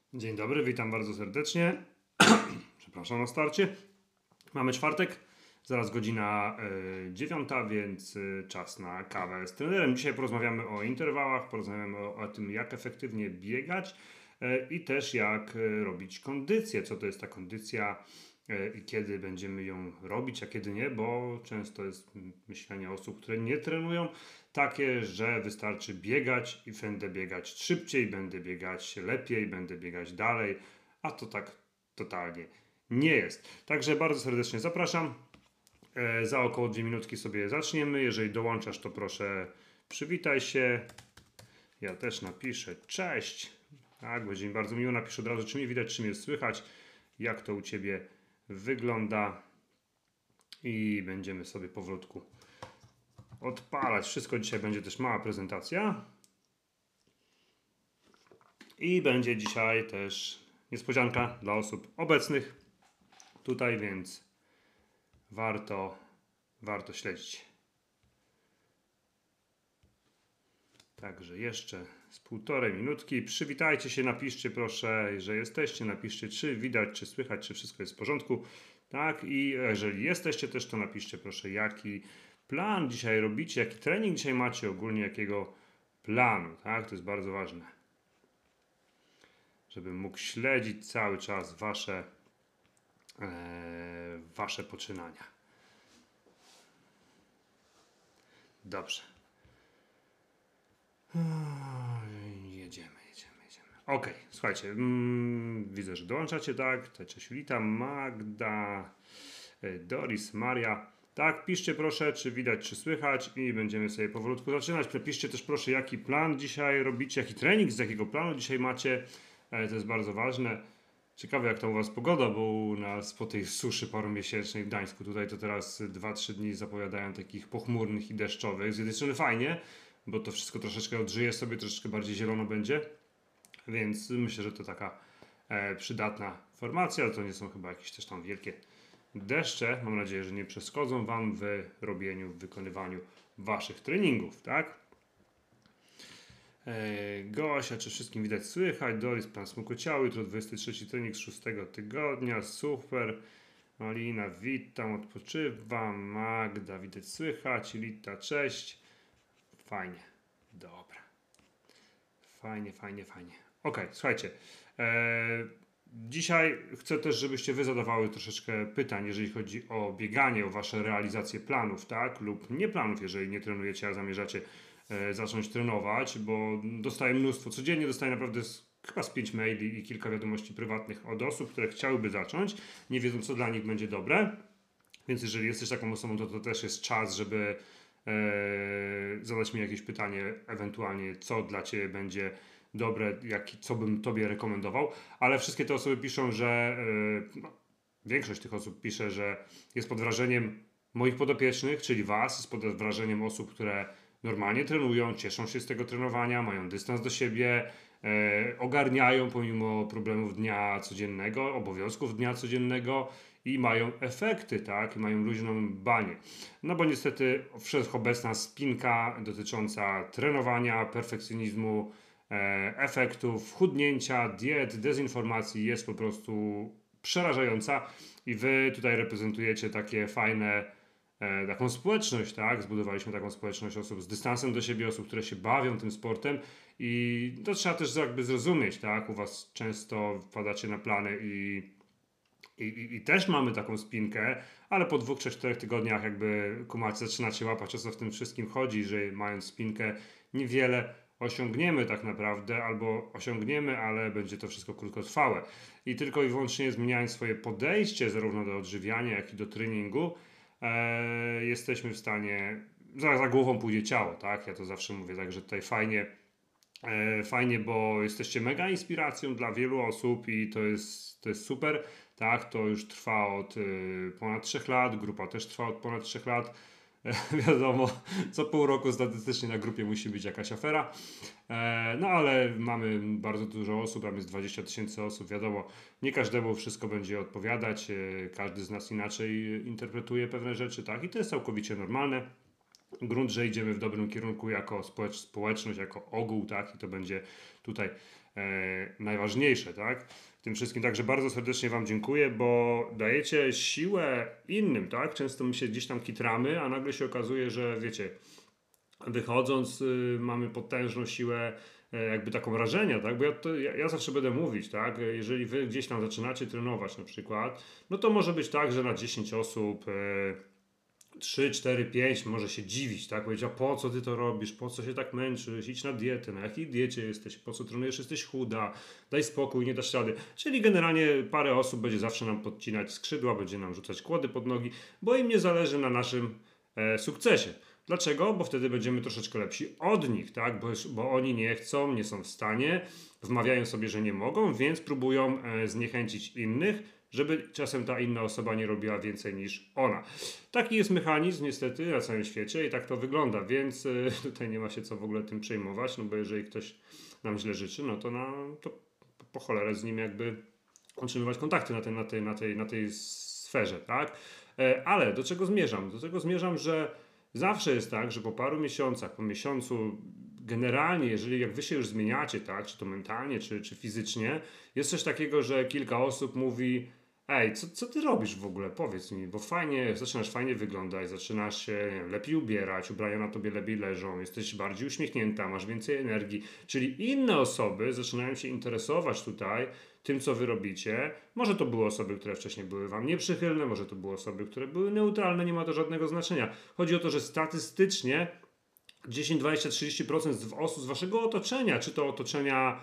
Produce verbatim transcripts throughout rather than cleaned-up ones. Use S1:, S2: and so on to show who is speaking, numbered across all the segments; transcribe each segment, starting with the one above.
S1: Dzień dobry, witam bardzo serdecznie. Przepraszam na starcie. Mamy czwartek, zaraz godzina y, dziewiąta, więc y, czas na kawę z trenerem. Dzisiaj porozmawiamy o interwałach, porozmawiamy o, o tym, jak efektywnie biegać y, i też jak y, robić kondycję. Co to jest ta kondycja y, i kiedy będziemy ją robić, a kiedy nie, bo często jest myślenie osób, które nie trenują, takie, że wystarczy biegać i będę biegać szybciej, będę biegać lepiej, będę biegać dalej, a to tak totalnie nie jest. Także bardzo serdecznie zapraszam. E, za około dwie minutki sobie zaczniemy. Jeżeli dołączasz, to proszę przywitaj się. Ja też napiszę cześć. Tak, będzie mi bardzo miło. Napiszę od razu, czy mnie widać, czy mnie słychać, jak to u Ciebie wygląda i będziemy sobie powolutku odpalać. Wszystko dzisiaj będzie też mała prezentacja. I będzie dzisiaj też niespodzianka dla osób obecnych tutaj, więc warto, warto śledzić. Także jeszcze z półtorej minutki. Przywitajcie się, napiszcie proszę, że jesteście, napiszcie, czy widać, czy słychać, czy wszystko jest w porządku. Tak, i jeżeli jesteście też, to napiszcie proszę, jaki plan dzisiaj robicie, jaki trening dzisiaj macie, ogólnie jakiego planu, tak, to jest bardzo ważne, żebym mógł śledzić cały czas wasze, e, wasze poczynania. Dobrze. Jedziemy, jedziemy, jedziemy. Ok, słuchajcie, mm, widzę, że dołączacie, tak? Cześć, witam, Magda, Doris, Maria. Tak, piszcie proszę, czy widać, czy słychać i będziemy sobie powolutku zaczynać. Piszcie też proszę, jaki plan dzisiaj robicie, jaki trening, z jakiego planu dzisiaj macie. To jest bardzo ważne. Ciekawe, jak to u Was pogoda, bo u nas po tej suszy paromiesięcznej w Gdańsku tutaj to teraz dwa trzy dni zapowiadają takich pochmurnych i deszczowych. Z jednej strony fajnie, bo to wszystko troszeczkę odżyje sobie, troszeczkę bardziej zielono będzie, więc myślę, że to taka e, przydatna formacja, ale to nie są chyba jakieś też tam wielkie deszcze. Mam nadzieję, że nie przeszkodzą Wam w robieniu, w wykonywaniu Waszych treningów, tak? E, Gosia, czy wszystkim widać, słychać? Doris, plan smukociały, jutro dwudziesty trzeci trening z szóstego tygodnia, super. Malina, witam, odpoczywam. Magda, widać, słychać. Lita, cześć. Fajnie, dobra. Fajnie, fajnie, fajnie. Ok, słuchajcie. E, dzisiaj chcę też, żebyście wy zadawały troszeczkę pytań, jeżeli chodzi o bieganie, o wasze realizacje planów, tak? Lub nie planów, jeżeli nie trenujecie, a zamierzacie e, zacząć trenować, bo dostaję mnóstwo, codziennie dostaję naprawdę z, chyba z pięć maili i kilka wiadomości prywatnych od osób, które chciałyby zacząć, nie wiedzą, co dla nich będzie dobre. Więc jeżeli jesteś taką osobą, to to też jest czas, żeby e, zadać mi jakieś pytanie, ewentualnie co dla Ciebie będzie dobre, jak, co bym Tobie rekomendował. Ale wszystkie te osoby piszą, że e, no, większość tych osób pisze, że jest pod wrażeniem moich podopiecznych, czyli Was, jest pod wrażeniem osób, które normalnie trenują, cieszą się z tego trenowania, mają dystans do siebie, e, ogarniają pomimo problemów dnia codziennego, obowiązków dnia codziennego i mają efekty, tak? I mają luźną banię. No bo niestety wszechobecna spinka dotycząca trenowania, perfekcjonizmu, e, efektów, chudnięcia, diet, dezinformacji jest po prostu przerażająca i wy tutaj reprezentujecie takie fajne, e, taką społeczność, tak? Zbudowaliśmy taką społeczność osób z dystansem do siebie, osób, które się bawią tym sportem i to trzeba też jakby zrozumieć, tak? U was często wpadacie na plany i i, i, I też mamy taką spinkę, ale po dwóch, trzech, czterech tygodniach jakby kumacie, zaczynacie łapać, o co w tym wszystkim chodzi, że mając spinkę niewiele osiągniemy tak naprawdę, albo osiągniemy, ale będzie to wszystko krótkotrwałe. I tylko i wyłącznie zmieniając swoje podejście zarówno do odżywiania, jak i do treningu, e, jesteśmy w stanie, za, za głową pójdzie ciało, tak? Ja to zawsze mówię, także tutaj fajnie, e, fajnie, bo jesteście mega inspiracją dla wielu osób i to jest, to jest super. Tak, to już trwa od y, ponad trzech lat, grupa też trwa od ponad trzech lat. E, wiadomo, co pół roku statystycznie na grupie musi być jakaś afera. E, no ale mamy bardzo dużo osób, tam jest dwadzieścia tysięcy osób, wiadomo, nie każdemu wszystko będzie odpowiadać, e, każdy z nas inaczej interpretuje pewne rzeczy, tak, i to jest całkowicie normalne. Grunt, że idziemy w dobrym kierunku jako społecz- społeczność, jako ogół, tak, i to będzie tutaj e, najważniejsze, tak? W tym wszystkim. Także bardzo serdecznie Wam dziękuję, bo dajecie siłę innym, tak? Często my się gdzieś tam kitramy, a nagle się okazuje, że wiecie, wychodząc y, mamy potężną siłę e, jakby taką rażenia, tak? Bo ja, to, ja, ja zawsze będę mówić, tak? Jeżeli wy gdzieś tam zaczynacie trenować na przykład, no to może być tak, że na dziesięć osób e, trzy, cztery, pięć może się dziwić, tak? Powiedział, po co ty to robisz, po co się tak męczysz, idź na dietę, na jakiej diecie jesteś, po co trenujesz, jesteś chuda, daj spokój, nie dasz rady. Czyli generalnie parę osób będzie zawsze nam podcinać skrzydła, będzie nam rzucać kłody pod nogi, bo im nie zależy na naszym e, sukcesie. Dlaczego? Bo wtedy będziemy troszeczkę lepsi od nich, tak? Bo, bo oni nie chcą, nie są w stanie, wmawiają sobie, że nie mogą, więc próbują e, zniechęcić innych, żeby czasem ta inna osoba nie robiła więcej niż ona. Taki jest mechanizm niestety na całym świecie i tak to wygląda, więc y, tutaj nie ma się co w ogóle tym przejmować, no bo jeżeli ktoś nam źle życzy, no to, na, to po cholerę z nim jakby utrzymywać kontakty na tej, na tej, na tej, na tej sferze, tak? E, ale do czego zmierzam? Do tego zmierzam, że zawsze jest tak, że po paru miesiącach, po miesiącu generalnie, jeżeli jak wy się już zmieniacie, tak, czy to mentalnie, czy, czy fizycznie, jest coś takiego, że kilka osób mówi: ej, co, co ty robisz w ogóle? Powiedz mi, bo fajnie, zaczynasz fajnie wyglądać, zaczynasz się nie wiem, lepiej ubierać, ubrania na tobie lepiej leżą, jesteś bardziej uśmiechnięta, masz więcej energii. Czyli inne osoby zaczynają się interesować tutaj tym, co wy robicie. Może to były osoby, które wcześniej były wam nieprzychylne, może to były osoby, które były neutralne, nie ma to żadnego znaczenia. Chodzi o to, że statystycznie dziesięć, dwadzieścia, trzydzieści procent z osób z waszego otoczenia, czy to otoczenia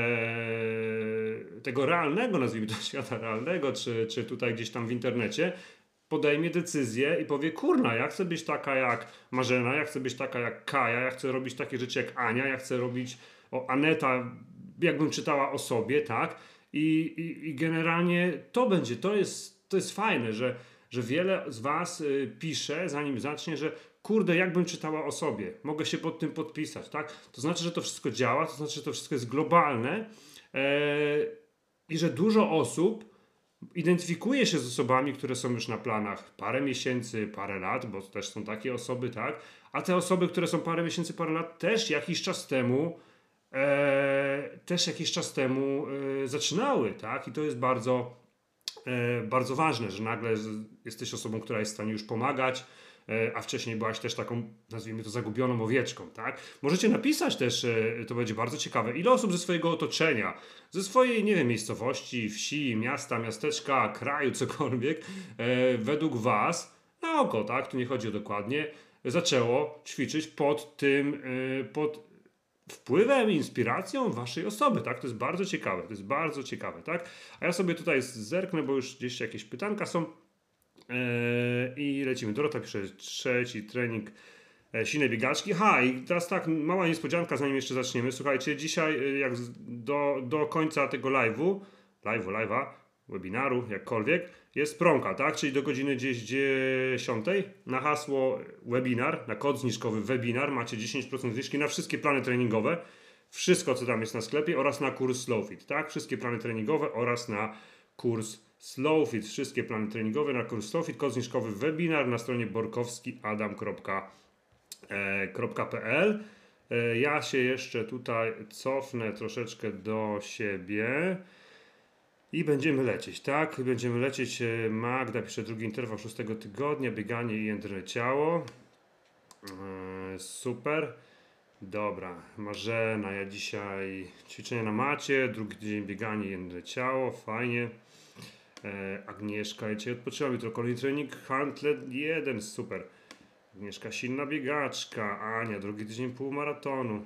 S1: e, tego realnego, nazwijmy to świata realnego, czy, czy tutaj gdzieś tam w internecie, podejmie decyzję i powie: kurna, ja chcę być taka jak Marzena, ja chcę być taka jak Kaja, ja chcę robić takie rzeczy jak Ania, ja chcę robić o Aneta, jakbym czytała o sobie, tak? I, i, i generalnie to będzie, to jest, to jest fajne, że, że wiele z was y, pisze, zanim zacznie, że kurde, jakbym czytała o sobie, mogę się pod tym podpisać, tak? To znaczy, że to wszystko działa, to znaczy, że to wszystko jest globalne e, i że dużo osób identyfikuje się z osobami, które są już na planach parę miesięcy, parę lat, bo też są takie osoby, tak? A te osoby, które są parę miesięcy, parę lat, też jakiś czas temu e, też jakiś czas temu e, zaczynały, tak? I to jest bardzo e, bardzo ważne, że nagle z, jesteś osobą, która jest w stanie już pomagać, e, a wcześniej byłaś też taką, nazwijmy to, zagubioną owieczką, tak? Możecie napisać też, e, to będzie bardzo ciekawe, ile osób ze swojego otoczenia, ze swojej, nie wiem, miejscowości, wsi, miasta, miasteczka, kraju, cokolwiek, e, według was, na oko, tak? Tu nie chodzi o dokładnie, zaczęło ćwiczyć pod tym, e, pod wpływem, inspiracją waszej osoby, tak? To jest bardzo ciekawe, to jest bardzo ciekawe, tak? A ja sobie tutaj zerknę, bo już gdzieś jakieś pytanka są eee, i lecimy. Dorota pisze: trzeci trening e, silnej biegaczki. Ha, i teraz tak, mała niespodzianka, zanim jeszcze zaczniemy. Słuchajcie, dzisiaj e, jak z, do, do końca tego live'u, live'u, live'a, webinaru, jakkolwiek, jest promka, tak? Czyli do godziny gdzieś dziesiątej na hasło webinar, na kod zniżkowy webinar macie dziesięć procent zniżki na wszystkie plany treningowe, wszystko co tam jest na sklepie oraz na kurs SlowFit, tak? Wszystkie plany treningowe oraz na kurs SlowFit, wszystkie plany treningowe na kurs SlowFit, kod zniżkowy webinar na stronie borkowski adam kropka p l. Ja się jeszcze tutaj cofnę troszeczkę do siebie. I będziemy lecieć, tak? Będziemy lecieć. Magda pisze: drugi interwał szóstego tygodnia, bieganie i jędrne ciało. Eee, super. Dobra, Marzena, ja dzisiaj ćwiczenia na macie, drugi tydzień bieganie i jędrne ciało, fajnie. Eee, Agnieszka, ja dzisiaj odpoczęłam, jutro kolejny trening, handlet jeden, super. Agnieszka, silna biegaczka. Ania, drugi tydzień półmaratonu.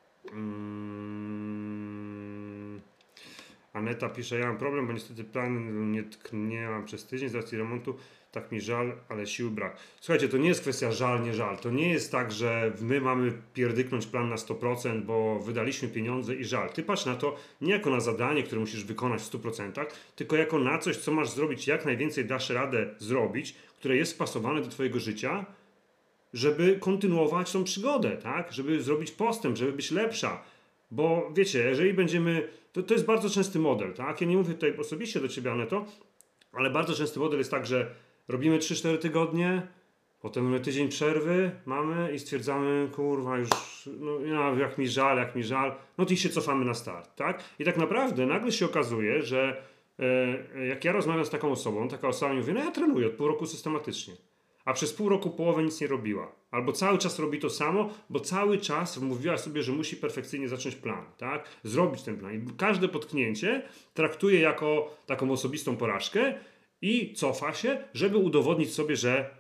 S1: Mm. Aneta pisze: ja mam problem, bo niestety plan nie, nie mam przez tydzień z racji remontu, tak mi żal, ale sił brak. Słuchajcie, to nie jest kwestia żal, nie żal. To nie jest tak, że my mamy pierdyknąć plan na sto procent, bo wydaliśmy pieniądze i żal. Ty patrz na to nie jako na zadanie, które musisz wykonać w stu procentach, tylko jako na coś, co masz zrobić, jak najwięcej dasz radę zrobić, które jest spasowane do twojego życia, żeby kontynuować tą przygodę, tak? Żeby zrobić postęp, żeby być lepsza. Bo wiecie, jeżeli będziemy... To, to jest bardzo częsty model, tak? Ja nie mówię tutaj osobiście do ciebie, Aneto, ale bardzo częsty model jest tak, że robimy trzy cztery tygodnie, Potem mamy tydzień przerwy, mamy i stwierdzamy, kurwa, już, no ja, jak mi żal, jak mi żal, no to i się cofamy na start, tak? I tak naprawdę nagle się okazuje, że e, jak ja rozmawiam z taką osobą, taka osoba mi mówi, no ja trenuję od pół roku systematycznie, a przez pół roku połowę nic nie robiła. Albo cały czas robi to samo, bo cały czas wmówiła sobie, że musi perfekcyjnie zacząć plan, tak? Zrobić ten plan. I każde potknięcie traktuje jako taką osobistą porażkę i cofa się, żeby udowodnić sobie, że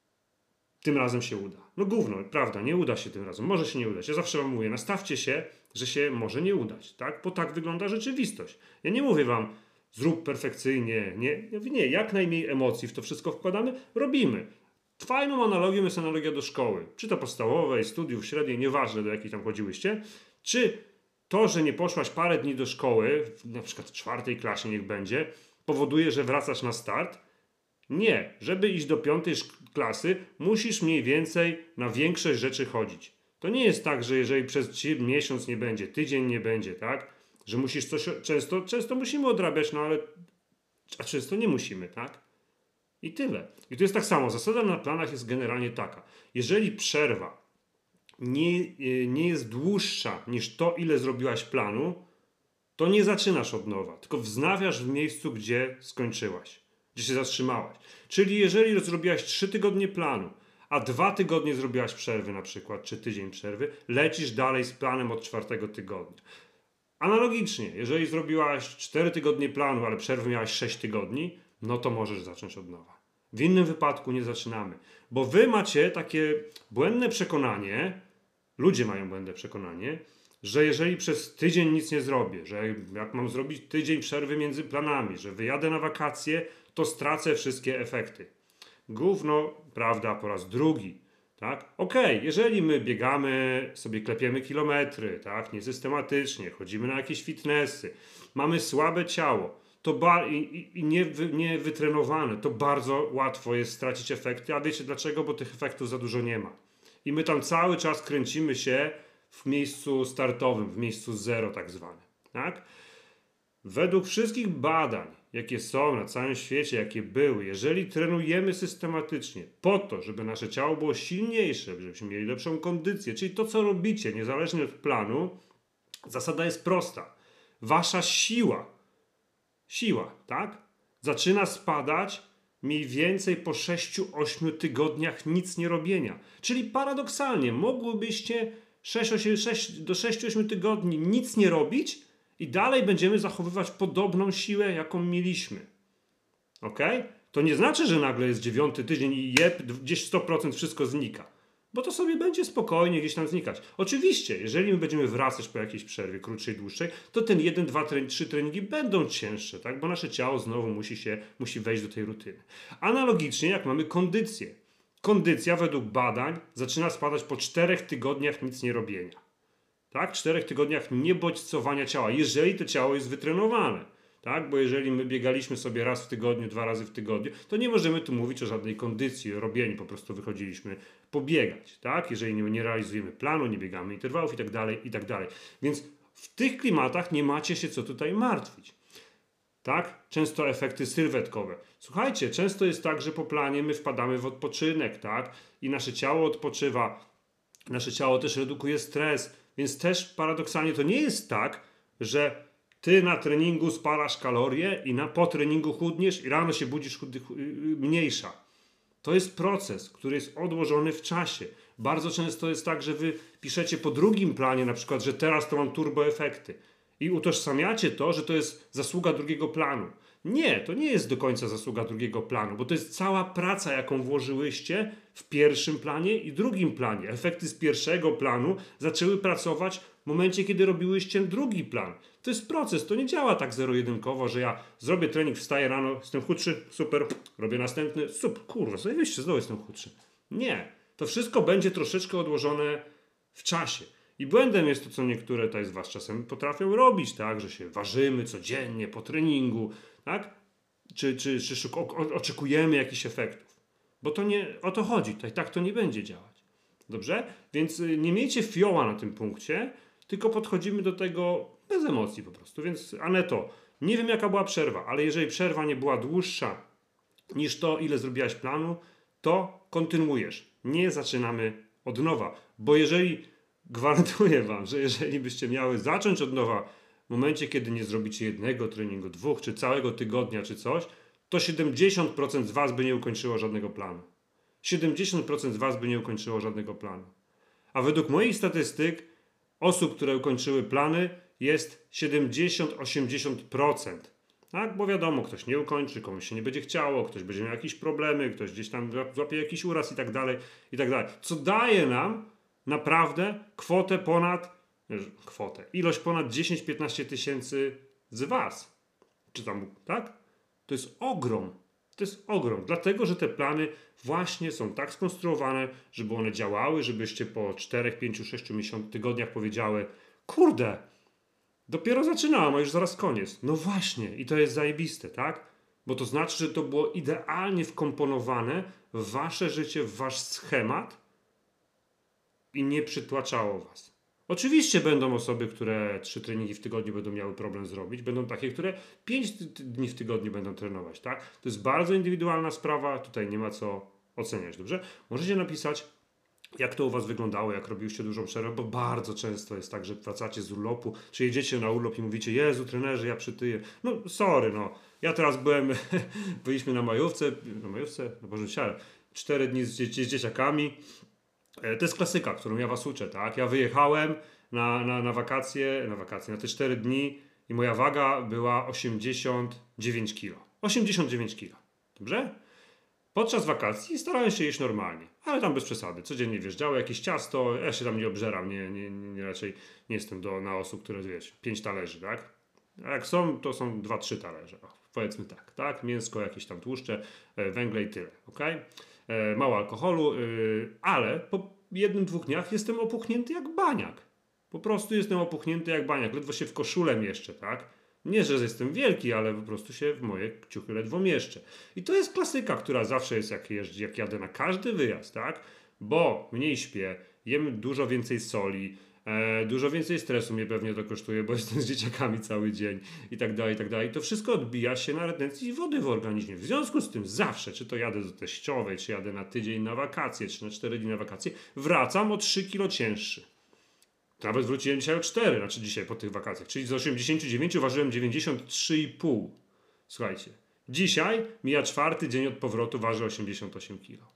S1: tym razem się uda. No gówno, prawda, nie uda się tym razem, może się nie udać. Ja zawsze wam mówię, nastawcie się, że się może nie udać, tak? Bo tak wygląda rzeczywistość. Ja nie mówię wam, zrób perfekcyjnie, nie, ja mówię, nie, jak najmniej emocji w to wszystko wkładamy, robimy. Fajną analogią jest analogia do szkoły, czy to podstawowej, studiów, średniej, nieważne do jakiej tam chodziłyście, czy to, że nie poszłaś parę dni do szkoły, na przykład w czwartej klasie niech będzie, powoduje, że wracasz na start. Nie, żeby iść do piątej klasy, musisz mniej więcej na większość rzeczy chodzić. To nie jest tak, że jeżeli przez miesiąc nie będzie, tydzień nie będzie, tak? Że musisz coś, często, często musimy odrabiać, no ale a często nie musimy, tak? I tyle. I to jest tak samo. Zasada na planach jest generalnie taka. Jeżeli przerwa nie, nie jest dłuższa niż to, ile zrobiłaś planu, to nie zaczynasz od nowa, tylko wznawiasz w miejscu, gdzie skończyłaś, gdzie się zatrzymałaś. Czyli jeżeli zrobiłaś trzy tygodnie planu, a dwa tygodnie zrobiłaś przerwy na przykład, czy tydzień przerwy, lecisz dalej z planem od czwartego tygodnia. Analogicznie, jeżeli zrobiłaś cztery tygodnie planu, ale przerwy miałaś sześć tygodni, no to możesz zacząć od nowa. W innym wypadku nie zaczynamy, bo wy macie takie błędne przekonanie, ludzie mają błędne przekonanie, że jeżeli przez tydzień nic nie zrobię, że jak mam zrobić tydzień przerwy między planami, że wyjadę na wakacje, to stracę wszystkie efekty. Gówno, prawda, po raz drugi. Tak? Okej, okay, jeżeli my biegamy, sobie klepiemy kilometry, tak, niesystematycznie, chodzimy na jakieś fitnessy, mamy słabe ciało, to ba- i, i nie, wy, nie wytrenowane, to bardzo łatwo jest stracić efekty, a wiecie dlaczego? Bo tych efektów za dużo nie ma. I my tam cały czas kręcimy się w miejscu startowym, w miejscu zero tak zwane. Tak? Według wszystkich badań, jakie są na całym świecie, jakie były, jeżeli trenujemy systematycznie po to, żeby nasze ciało było silniejsze, żebyśmy mieli lepszą kondycję, czyli to, co robicie, niezależnie od planu, zasada jest prosta. Wasza siła, siła, tak, zaczyna spadać mniej więcej po sześciu ośmiu tygodniach nic nie robienia. Czyli paradoksalnie mogłybyście sześć do sześciu ośmiu tygodni nic nie robić i dalej będziemy zachowywać podobną siłę, jaką mieliśmy. Ok? To nie znaczy, że nagle jest dziewiąty tydzień i jeb, gdzieś sto procent wszystko znika. Bo to sobie będzie spokojnie gdzieś tam znikać. Oczywiście, jeżeli my będziemy wracać po jakiejś przerwie, krótszej, dłuższej, to ten jeden, dwa, trzy treningi będą cięższe, tak? Bo nasze ciało znowu musi się, musi wejść do tej rutyny. Analogicznie jak mamy kondycję. Kondycja według badań zaczyna spadać po czterech tygodniach nic nie robienia. Tak? Czterech tygodniach niebodźcowania ciała, jeżeli to ciało jest wytrenowane. Tak? Bo jeżeli my biegaliśmy sobie raz w tygodniu, dwa razy w tygodniu, to nie możemy tu mówić o żadnej kondycji, o robieniu, po prostu wychodziliśmy pobiegać. Tak? Jeżeli nie, nie realizujemy planu, nie biegamy interwałów i tak dalej, i tak dalej. Więc w tych klimatach nie macie się co tutaj martwić. Tak? Często efekty sylwetkowe. Słuchajcie, często jest tak, że po planie my wpadamy w odpoczynek, tak? I nasze ciało odpoczywa, nasze ciało też redukuje stres, więc też paradoksalnie to nie jest tak, że ty na treningu spalasz kalorie i na, po treningu chudniesz i rano się budzisz chudy, mniejsza. To jest proces, który jest odłożony w czasie. Bardzo często jest tak, że wy piszecie po drugim planie na przykład, że teraz to mam turbo efekty i utożsamiacie to, że to jest zasługa drugiego planu. Nie, to nie jest do końca zasługa drugiego planu, bo to jest cała praca, jaką włożyłyście w pierwszym planie i drugim planie. Efekty z pierwszego planu zaczęły pracować w momencie, kiedy robiłyście drugi plan. To jest proces, to nie działa tak zero-jedynkowo, że ja zrobię trening, wstaję rano, jestem chudszy, super, robię następny, super, kurwa, zajebiście, znowu jestem chudszy. Nie, to wszystko będzie troszeczkę odłożone w czasie. I błędem jest to, co niektóre tutaj z was czasem potrafią robić, tak, że się ważymy codziennie po treningu, tak, czy, czy, czy szuka, oczekujemy jakichś efektów. Bo to nie o to chodzi, tutaj tak to nie będzie działać. Dobrze? Więc nie miejcie fioła na tym punkcie, tylko podchodzimy do tego bez emocji po prostu. Więc Aneto, nie wiem jaka była przerwa, ale jeżeli przerwa nie była dłuższa niż to, ile zrobiłaś planu, to kontynuujesz. Nie zaczynamy od nowa, bo jeżeli, gwarantuję wam, że jeżeli byście miały zacząć od nowa w momencie, kiedy nie zrobicie jednego treningu, dwóch, czy całego tygodnia, czy coś, to siedemdziesiąt procent z was by nie ukończyło żadnego planu. siedemdziesiąt procent z was by nie ukończyło żadnego planu. A według moich statystyk osób, które ukończyły plany, jest siedemdziesiąt do osiemdziesięciu procent. Tak? Bo wiadomo, ktoś nie ukończy, komuś się nie będzie chciało, ktoś będzie miał jakieś problemy, ktoś gdzieś tam złapie jakiś uraz i tak dalej, i tak dalej. Co daje nam naprawdę kwotę ponad, kwotę, ilość ponad dziesięć do piętnastu tysięcy z was. Czy tam, tak? To jest ogrom. To jest ogrom. Dlatego, że te plany właśnie są tak skonstruowane, żeby one działały, żebyście po czterech, pięciu, sześciu miesiącach, tygodniach powiedziały: kurde, dopiero zaczynałam, a już zaraz koniec. No właśnie, i to jest zajebiste, tak? Bo to znaczy, że to było idealnie wkomponowane w wasze życie, w wasz schemat i nie przytłaczało was. Oczywiście będą osoby, które trzy treningi w tygodniu będą miały problem zrobić. Będą takie, które pięć dni w tygodniu będą trenować, tak? To jest bardzo indywidualna sprawa. Tutaj nie ma co oceniać, dobrze? Możecie napisać, jak to u was wyglądało, jak robiliście dużą przerwę, bo bardzo często jest tak, że wracacie z urlopu, czy jedziecie na urlop i mówicie: Jezu, trenerze, ja przytyję. No, sorry, no. Ja teraz byłem, byliśmy na majówce, na majówce, no Boże, siarę, cztery dni z, dzie- z dzieciakami. To jest klasyka, którą ja was uczę, tak? Ja wyjechałem na, na, na wakacje, na wakacje, na te cztery dni i moja waga była osiemdziesiąt dziewięć kilo. osiemdziesiąt dziewięć kilo. Dobrze? Podczas wakacji starałem się jeść normalnie, ale tam bez przesady. Codziennie wjeżdżało jakieś ciasto, ja się tam nie obżeram, nie, nie, nie, raczej nie jestem do, na osób, które, wiesz, pięć talerzy, tak? A jak są, to są dwa, trzy talerze. O, powiedzmy tak, tak? Mięsko, jakieś tam tłuszcze, e, węgle i tyle, ok? E, mało alkoholu, yy, ale po jednym, dwóch dniach jestem opuchnięty jak baniak. Po prostu jestem opuchnięty jak baniak. Ledwo się w koszulę mieszczę, tak? Nie, że jestem wielki, ale po prostu się w moje kciuchy ledwo mieszczę. I to jest klasyka, która zawsze jest, jak, jeżdżę, jak jadę na każdy wyjazd, tak? Bo mniej śpię, jem dużo więcej soli, e, dużo więcej stresu mnie pewnie to kosztuje, bo jestem z dzieciakami cały dzień i tak dalej, i tak dalej. To wszystko odbija się na retencji wody w organizmie. W związku z tym zawsze, czy to jadę do teściowej, czy jadę na tydzień na wakacje, czy na cztery dni na wakacje, wracam o trzy kilo cięższy. Nawet wróciłem dzisiaj o cztery, znaczy dzisiaj po tych wakacjach. Czyli z osiemdziesięciu dziewięciu ważyłem dziewięćdziesiąt trzy i pół. Słuchajcie, dzisiaj mija czwarty dzień od powrotu, waży osiemdziesiąt osiem kilo.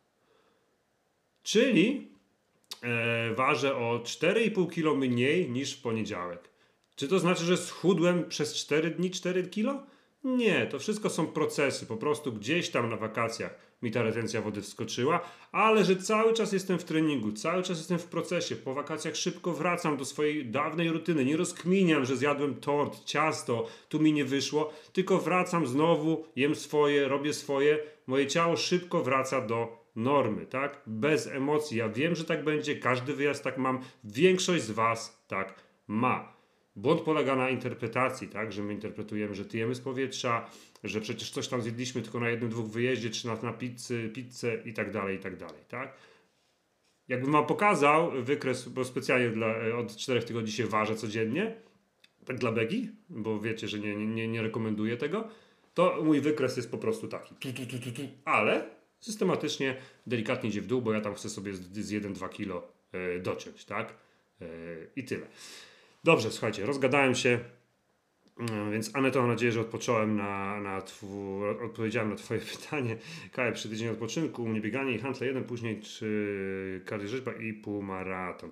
S1: Czyli e, ważę o cztery i pół kilo mniej niż w poniedziałek. Czy to znaczy, że schudłem przez cztery dni cztery kilo? Nie, to wszystko są procesy. Po prostu gdzieś tam na wakacjach mi ta retencja wody wskoczyła, ale że cały czas jestem w treningu, cały czas jestem w procesie. Po wakacjach szybko wracam do swojej dawnej rutyny. Nie rozkminiam, że zjadłem tort, ciasto, tu mi nie wyszło, tylko wracam znowu, jem swoje, robię swoje. Moje ciało szybko wraca do normy, tak? Bez emocji. Ja wiem, że tak będzie, każdy wyjazd tak mam. Większość z was tak ma. Błąd polega na interpretacji, tak? Że my interpretujemy, że tyjemy z powietrza, że przecież coś tam zjedliśmy tylko na jednym, dwóch wyjeździe, czy na, na pizzy, pizzę i tak dalej, i tak dalej, tak? Jakbym wam pokazał wykres, bo specjalnie dla, od czterech tygodni się ważę codziennie, tak dla begi, bo wiecie, że nie, nie, nie rekomenduję tego, to mój wykres jest po prostu taki, tu, tu, tu, tu, tu. Ale systematycznie, delikatnie idzie w dół, bo ja tam chcę sobie z, z jeden do dwóch kilo y, dociąć, tak? Y, I tyle. Dobrze, słuchajcie, rozgadałem się, więc Aneto, mam nadzieję, że odpocząłem na, na twu, odpowiedziałem na twoje pytanie. Kaja, przy tydzień odpoczynku, u mnie bieganie i handle jeden, później czy kardiorzeźba i półmaraton.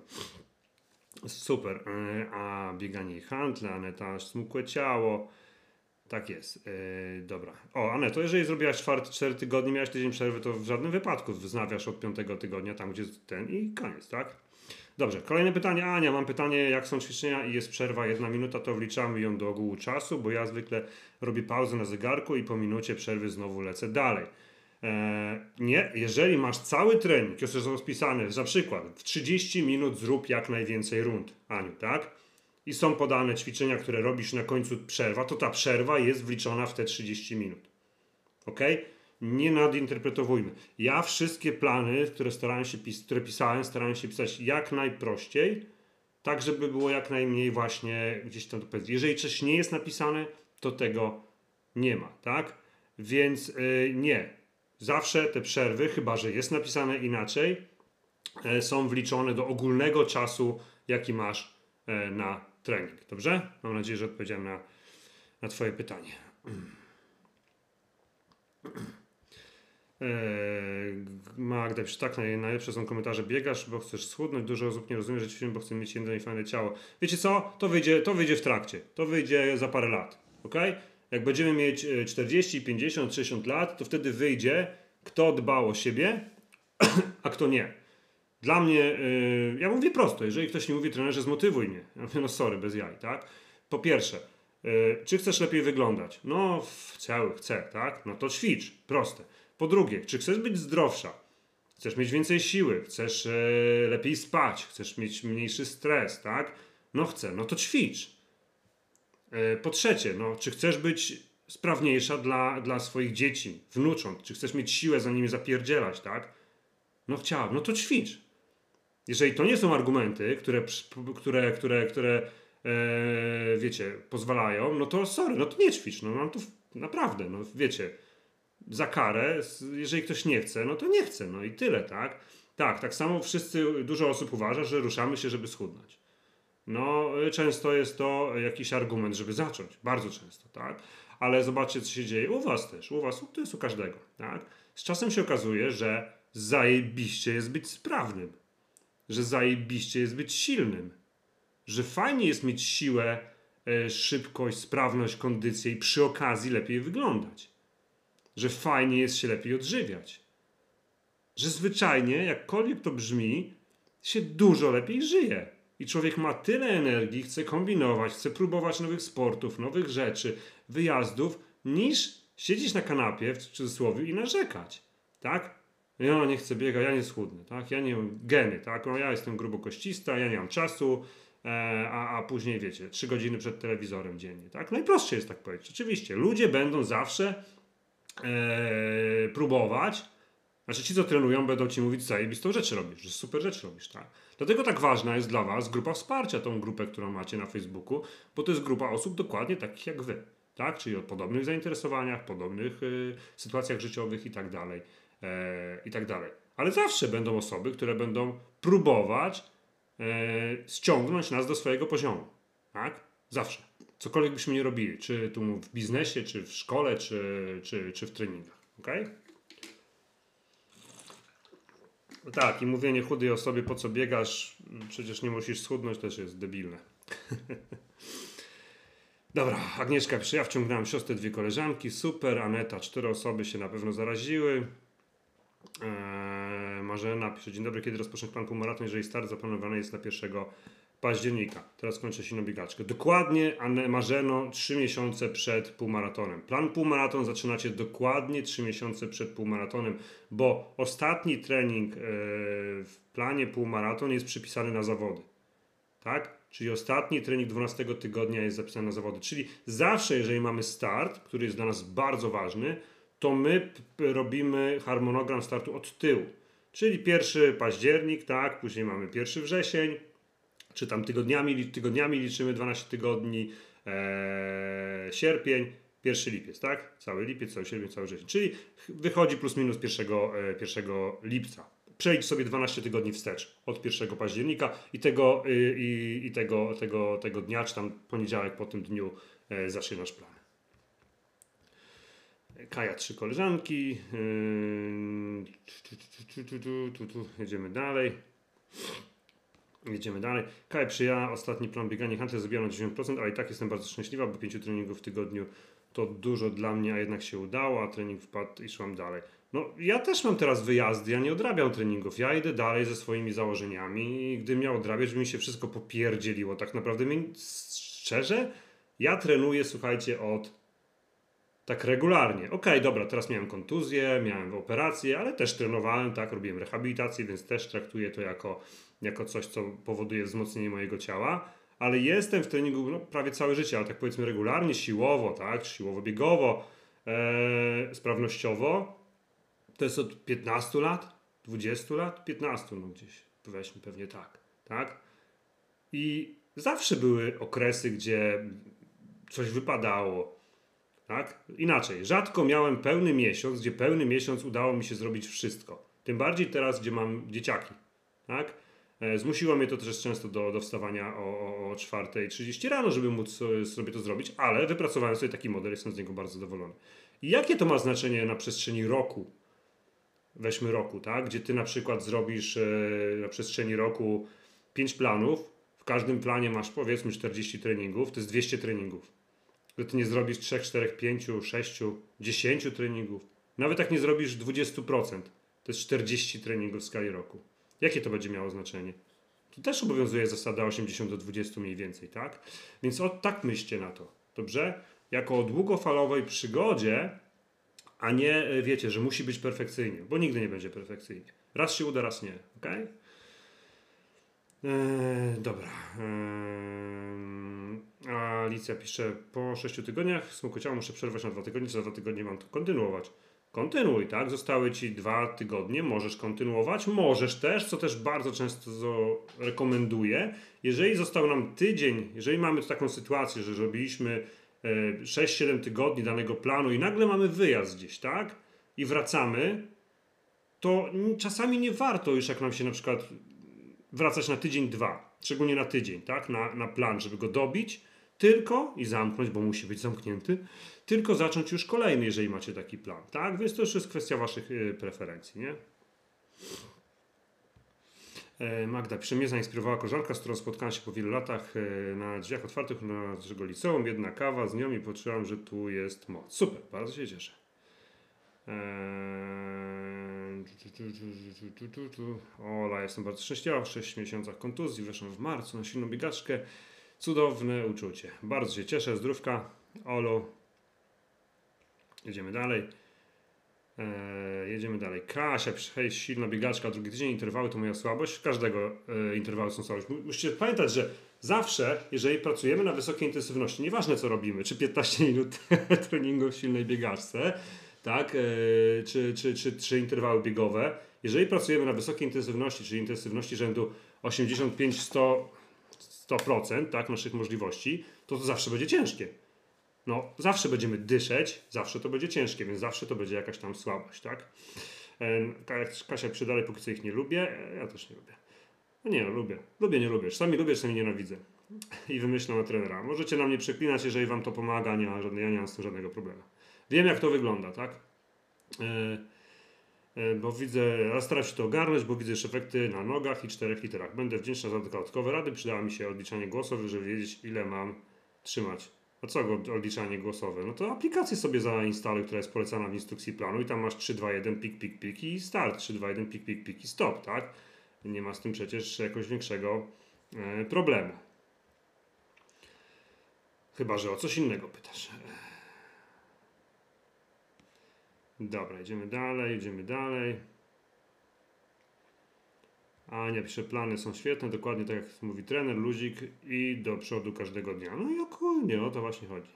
S1: Super, a bieganie i handle, Aneta, smukłe ciało. Tak jest, yy, dobra. O, Aneto, jeżeli zrobiłaś czwarty, cztery tygodnie, miałaś tydzień przerwy, to w żadnym wypadku wznawiasz od piątego tygodnia, tam gdzie ten i koniec, tak? Dobrze, kolejne pytanie. Ania, mam pytanie, jak są ćwiczenia i jest przerwa jedna minuta, to wliczamy ją do ogółu czasu, bo ja zwykle robię pauzę na zegarku i po minucie przerwy znowu lecę dalej. Eee, nie, jeżeli masz cały trening, jest rozpisany, za przykład w trzydzieści minut zrób jak najwięcej rund, Aniu, tak? I są podane ćwiczenia, które robisz na końcu przerwa, to ta przerwa jest wliczona w te trzydzieści minut. Ok? Nie nadinterpretowujmy. Ja wszystkie plany, które, starałem się pis- które pisałem, starałem się pisać jak najprościej, tak żeby było jak najmniej właśnie gdzieś tam to powiedzieć. Jeżeli coś nie jest napisane, to tego nie ma, tak? Więc yy, nie. Zawsze te przerwy, chyba że jest napisane inaczej, e, są wliczone do ogólnego czasu, jaki masz e, na trening. Dobrze? Mam nadzieję, że odpowiedziałem na, na twoje pytanie. Eee, Magda pisze, tak, naj- najlepsze są komentarze, biegasz, bo chcesz schudnąć, dużo osób nie rozumie, że ćwiczymy, bo chcemy mieć jedno i fajne ciało. Wiecie co? To wyjdzie, to wyjdzie w trakcie, to wyjdzie za parę lat, ok? Jak będziemy mieć e, czterdzieści, pięćdziesiąt, sześćdziesiąt lat, to wtedy wyjdzie, kto dbał o siebie, a kto nie. Dla mnie, yy, ja mówię prosto, jeżeli ktoś nie mówi, trenerze, zmotywuj mnie. Ja mówię, no sorry, bez jaj, tak? Po pierwsze, yy, czy chcesz lepiej wyglądać? No, cały chcę, tak? No to ćwicz, proste. Po drugie, czy chcesz być zdrowsza? Chcesz mieć więcej siły, chcesz yy, lepiej spać, chcesz mieć mniejszy stres, tak? No chcę, no to ćwicz. Yy, po trzecie, no, czy chcesz być sprawniejsza dla, dla swoich dzieci, wnucząt? Czy chcesz mieć siłę za nimi zapierdzielać, tak? No chciałam, no to ćwicz. Jeżeli to nie są argumenty, które, które, które, które e, wiecie, pozwalają, no to sorry, no to nie ćwicz, no mam tu naprawdę, no wiecie, za karę, jeżeli ktoś nie chce, no to nie chce, no i tyle, tak? Tak, tak samo wszyscy, dużo osób uważa, że ruszamy się, żeby schudnąć. No, często jest to jakiś argument, żeby zacząć, bardzo często, tak? Ale zobaczcie, co się dzieje u was też, u was, to jest u każdego, tak? Z czasem się okazuje, że zajebiście jest być sprawnym, że zajebiście jest być silnym, że fajnie jest mieć siłę, e, szybkość, sprawność, kondycję i przy okazji lepiej wyglądać, że fajnie jest się lepiej odżywiać, że zwyczajnie, jakkolwiek to brzmi, się dużo lepiej żyje i człowiek ma tyle energii, chce kombinować, chce próbować nowych sportów, nowych rzeczy, wyjazdów, niż siedzieć na kanapie, w cudzysłowie, i narzekać, tak? Ja nie chcę biegać, ja nie schudnę, tak? Ja nie mam geny, tak? No, ja jestem grubokoścista, ja nie mam czasu, e, a, a później, wiecie, trzy godziny przed telewizorem dziennie, tak? Najprościej jest tak powiedzieć. Oczywiście, ludzie będą zawsze e, próbować, znaczy ci, co trenują, będą ci mówić, zajebistą rzecz robisz, że super rzecz robisz, tak? Dlatego tak ważna jest dla was grupa wsparcia, tą grupę, którą macie na Facebooku, bo to jest grupa osób dokładnie takich jak wy, tak? Czyli o podobnych zainteresowaniach, podobnych y, sytuacjach życiowych i tak dalej, e, i tak dalej. Ale zawsze będą osoby, które będą próbować e, ściągnąć nas do swojego poziomu, tak? Zawsze. Cokolwiek byśmy nie robili, czy tu w biznesie, czy w szkole, czy, czy, czy w treningach, okej? Okay? Tak, i mówienie chudej osobie, po co biegasz, przecież nie musisz schudnąć, też jest debilne. Dobra, Agnieszka pisze, ja wciągnąłem siostrę, dwie koleżanki, super, Aneta, cztery osoby się na pewno zaraziły. Eee, Marzena pisze, dzień dobry, kiedy rozpoczniesz plan półmaraton, jeżeli start zaplanowany jest na pierwszego października. Teraz kończę silną biegaczkę. Dokładnie, Anne, Marzeno, trzy miesiące przed półmaratonem. Plan półmaraton zaczynacie dokładnie trzy miesiące przed półmaratonem, bo ostatni trening yy, w planie półmaraton jest przypisany na zawody. Tak? Czyli ostatni trening dwunastego tygodnia jest zapisany na zawody. Czyli zawsze, jeżeli mamy start, który jest dla nas bardzo ważny, to my p- robimy harmonogram startu od tyłu. Czyli pierwszy październik, tak? Później mamy pierwszy wrzesień, czy tam tygodniami, tygodniami liczymy dwanaście tygodni, ee, sierpień, pierwszy lipiec, tak? Cały lipiec, cały sierpień, cały wrzesień. Czyli wychodzi plus minus pierwszego, e, pierwszego lipca. Przejdź sobie dwanaście tygodni wstecz od pierwszego października i tego, y, i, i tego, tego, tego dnia, czy tam poniedziałek po tym dniu e, zacznie nasz plan. Kaja, trzy koleżanki. Yy, tu, tu, tu, tu, tu, tu. Jedziemy dalej. Jedziemy dalej. Kaj przyjęła ostatni plan biegania Hunter, zrobiła na dziewięćdziesiąt procent, ale i tak jestem bardzo szczęśliwa, bo pięciu treningów w tygodniu to dużo dla mnie, a jednak się udało, a trening wpadł i szłam dalej. No ja też mam teraz wyjazdy, ja nie odrabiam treningów, ja idę dalej ze swoimi założeniami i gdybym miał odrabiać, by mi się wszystko popierdzieliło. Tak naprawdę, mi, szczerze, ja trenuję, słuchajcie, od tak regularnie. Okej, okay, dobra, teraz miałem kontuzję, miałem operację, ale też trenowałem, tak, robiłem rehabilitację, więc też traktuję to jako, jako coś, co powoduje wzmocnienie mojego ciała. Ale jestem w treningu no, prawie całe życie, ale tak powiedzmy regularnie, siłowo, tak, siłowo-biegowo, ee, sprawnościowo. To jest od piętnastu lat, dwudziestu lat, piętnastu, no gdzieś, weźmy pewnie tak, tak. I zawsze były okresy, gdzie coś wypadało. Tak? Inaczej, rzadko miałem pełny miesiąc, gdzie pełny miesiąc udało mi się zrobić wszystko. Tym bardziej teraz, gdzie mam dzieciaki. Tak? E, Zmusiło mnie to też często do, do wstawania o, o, o czwarta trzydzieści rano, żeby móc sobie to zrobić, ale wypracowałem sobie taki model, jestem z niego bardzo zadowolony. I jakie to ma znaczenie na przestrzeni roku? Weźmy roku, tak? Gdzie ty na przykład zrobisz e, na przestrzeni roku pięć planów, w każdym planie masz powiedzmy czterdzieści treningów, to jest dwieście treningów. Że ty nie zrobisz trzy, cztery, pięć, sześć, dziesięć treningów. Nawet jak nie zrobisz dwadzieścia procent, to jest czterdzieści treningów w skali roku. Jakie to będzie miało znaczenie? Tu też obowiązuje zasada osiemdziesiąt do dwudziestu mniej więcej, tak? Więc o, tak myślcie na to, dobrze? Jako o długofalowej przygodzie, a nie wiecie, że musi być perfekcyjnie, bo nigdy nie będzie perfekcyjnie. Raz się uda, raz nie, ok? Eee, dobra. Eee, Alicja pisze, po sześciu tygodniach smukociało muszę przerwać na dwa tygodnie, czy za dwa tygodnie mam to kontynuować. Kontynuuj, tak? Zostały ci dwa tygodnie, możesz kontynuować, możesz też, co też bardzo często rekomenduję, jeżeli został nam tydzień, jeżeli mamy taką sytuację, że zrobiliśmy sześć siedem tygodni danego planu i nagle mamy wyjazd gdzieś, tak? I wracamy, to czasami nie warto już, jak nam się na przykład wracać na tydzień, dwa, szczególnie na tydzień, tak? Na, na plan, żeby go dobić, tylko i zamknąć, bo musi być zamknięty, tylko zacząć już kolejny, jeżeli macie taki plan, tak? Więc to już jest kwestia waszych y, preferencji, nie? E, Magda pisze, mnie zainspirowała koleżanka, z którą spotkałem się po wielu latach e, na drzwiach otwartych na naszego liceum, jedna kawa z nią i poczułam, że tu jest moc. Super, bardzo się cieszę. Eee... Ola, jestem bardzo szczęśliwa, w sześciu miesiącach kontuzji, weszłam w marcu na silną biegaczkę. Cudowne uczucie. Bardzo się cieszę, zdrówka. Olu. Jedziemy dalej. Eee, jedziemy dalej. Kasia, hej, silna biegaczka, drugi tydzień, interwały to moja słabość. Każdego e, interwały są słabość. Musicie pamiętać, że zawsze, jeżeli pracujemy na wysokiej intensywności, nieważne co robimy, czy piętnaście minut treningu w silnej biegaczce, tak, e, czy, czy, czy, czy interwały biegowe, jeżeli pracujemy na wysokiej intensywności, czyli intensywności rzędu osiemdziesiąt pięć do stu sto procent, tak, naszych możliwości, to to zawsze będzie ciężkie. No, zawsze będziemy dyszeć, zawsze to będzie ciężkie, więc zawsze to będzie jakaś tam słabość, tak? Kasia pisze dalej, póki co ich nie lubię, ja też nie lubię. No nie, no, lubię. Lubię, nie lubię. Czasami lubię, czasami nienawidzę. I wymyślam na trenera. Możecie na mnie przeklinać, jeżeli wam to pomaga, nie ma żadnej, ja nie mam z tym żadnego problemu. Wiem, jak to wygląda, tak? E, e, bo widzę, ja staram się to ogarnąć, bo widzę już efekty na nogach i czterech literach. Będę wdzięczna za dodatkowe rady, przydała mi się odliczanie głosowe, żeby wiedzieć, ile mam trzymać. A co go odliczanie głosowe? No to aplikację sobie zainstaluj, która jest polecana w instrukcji planu i tam masz trzy, dwa, jeden, pik, pik, pik i start. trzy, dwa, jeden, pik, pik, pik i stop, tak? Nie ma z tym przecież jakoś większego e, problemu. Chyba że o coś innego pytasz. Dobra, idziemy dalej, idziemy dalej. Ania pisze, plany są świetne, dokładnie tak jak mówi trener, luzik i do przodu każdego dnia. No i ogólnie o to właśnie chodzi.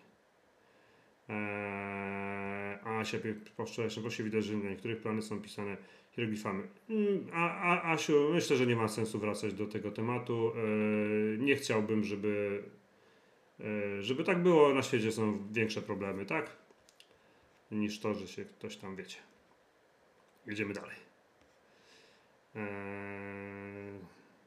S1: Eee, Asia, po wczorajszym poście widać, że na niektórych plany są pisane hieroglifami. A, a, Asiu, myślę, że nie ma sensu wracać do tego tematu. Eee, nie chciałbym, żeby, e, żeby tak było. Na świecie są większe problemy, tak? Niż to, że się ktoś tam, wiecie. Jedziemy dalej. Eee...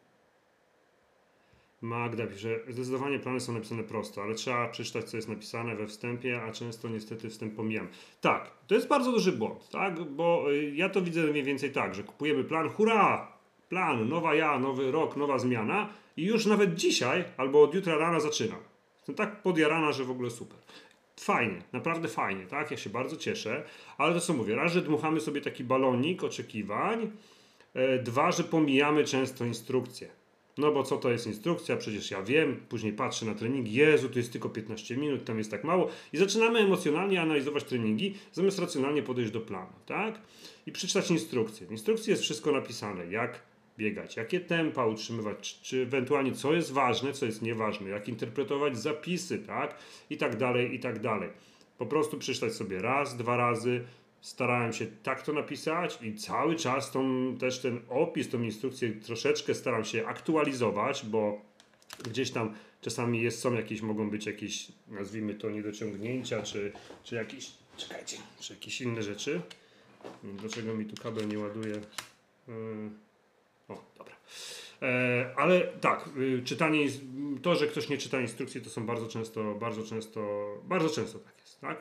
S1: Magda pisze, zdecydowanie plany są napisane prosto, ale trzeba przeczytać, co jest napisane we wstępie, a często niestety wstęp pomijam. Tak, to jest bardzo duży błąd, tak? Bo ja to widzę mniej więcej tak, że kupujemy plan, hurra! Plan, nowa ja, nowy rok, nowa zmiana i już nawet dzisiaj albo od jutra rana zaczynam. Jestem tak podjarana, że w ogóle super. Fajnie, naprawdę fajnie, tak? Ja się bardzo cieszę, ale to co mówię, raz, że dmuchamy sobie taki balonik oczekiwań, e, dwa, że pomijamy często instrukcje. No bo co to jest instrukcja? Przecież ja wiem, później patrzę na trening, Jezu, tu jest tylko piętnaście minut, tam jest tak mało i zaczynamy emocjonalnie analizować treningi, zamiast racjonalnie podejść do planu, tak? I przeczytać instrukcję. W instrukcji jest wszystko napisane, jak biegać, jakie tempa utrzymywać, czy, czy ewentualnie co jest ważne, co jest nieważne, jak interpretować zapisy, tak? I tak dalej, i tak dalej. Po prostu przeczytać sobie raz, dwa razy. Starałem się tak to napisać i cały czas tą, też ten opis, tą instrukcję troszeczkę staram się aktualizować, bo gdzieś tam czasami jest, są jakieś, mogą być jakieś, nazwijmy to, niedociągnięcia, czy, czy jakieś, czekajcie, czy jakieś inne rzeczy. Dlaczego mi tu kabel nie ładuje? Yy, o, dobra. E, ale tak, y, czytanie, to, że ktoś nie czyta instrukcji, to są bardzo często, bardzo często, bardzo często tak jest, tak?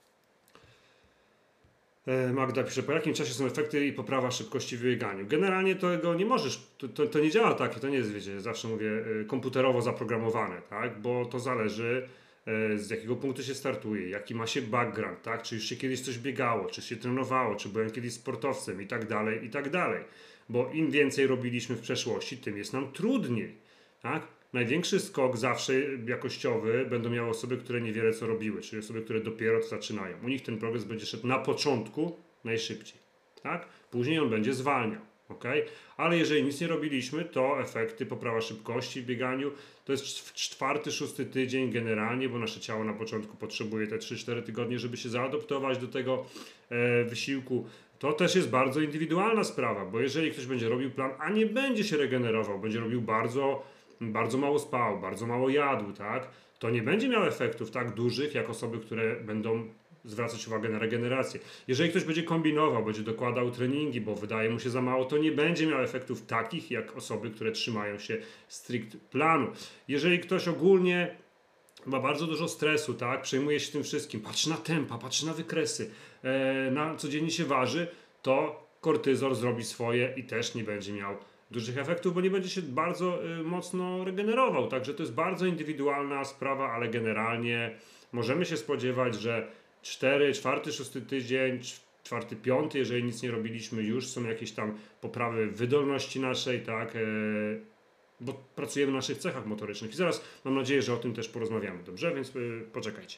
S1: E, Magda pisze, po jakim czasie są efekty i poprawa szybkości w bieganiu? Generalnie tego nie możesz, to, to, to nie działa tak, to nie jest, wiecie, zawsze mówię, y, komputerowo zaprogramowane, tak? Bo to zależy, e, z jakiego punktu się startuje, jaki ma się background, tak? Czy już się kiedyś coś biegało, czy się trenowało, czy byłem kiedyś sportowcem i tak dalej, i tak dalej. Bo im więcej robiliśmy w przeszłości, tym jest nam trudniej, tak? Największy skok zawsze jakościowy będą miały osoby, które niewiele co robiły, czyli osoby, które dopiero to zaczynają. U nich ten progres będzie szedł na początku najszybciej, tak? Później on będzie zwalniał, ok? Ale jeżeli nic nie robiliśmy, to efekty, poprawa szybkości w bieganiu, to jest w czwarty, szósty tydzień generalnie, bo nasze ciało na początku potrzebuje te trzy cztery tygodnie, żeby się zaadoptować do tego e, wysiłku. To też jest bardzo indywidualna sprawa, bo jeżeli ktoś będzie robił plan, a nie będzie się regenerował, będzie robił bardzo, bardzo mało spał, bardzo mało jadł, tak, to nie będzie miał efektów tak dużych, jak osoby, które będą zwracać uwagę na regenerację. Jeżeli ktoś będzie kombinował, będzie dokładał treningi, bo wydaje mu się za mało, to nie będzie miał efektów takich, jak osoby, które trzymają się strict planu. Jeżeli ktoś ogólnie ma bardzo dużo stresu, tak? Przejmuje się tym wszystkim, patrzy na tempa, patrzy na wykresy, e, na codziennie się waży, to kortyzol zrobi swoje i też nie będzie miał dużych efektów, bo nie będzie się bardzo y, mocno regenerował. Także to jest bardzo indywidualna sprawa, ale generalnie możemy się spodziewać, że czwarty, czwarty, szósty tydzień, czwarty, piąty, jeżeli nic nie robiliśmy, już są jakieś tam poprawy wydolności naszej, tak? E, bo pracujemy na naszych cechach motorycznych i zaraz mam nadzieję, że o tym też porozmawiamy, dobrze? Więc yy, poczekajcie.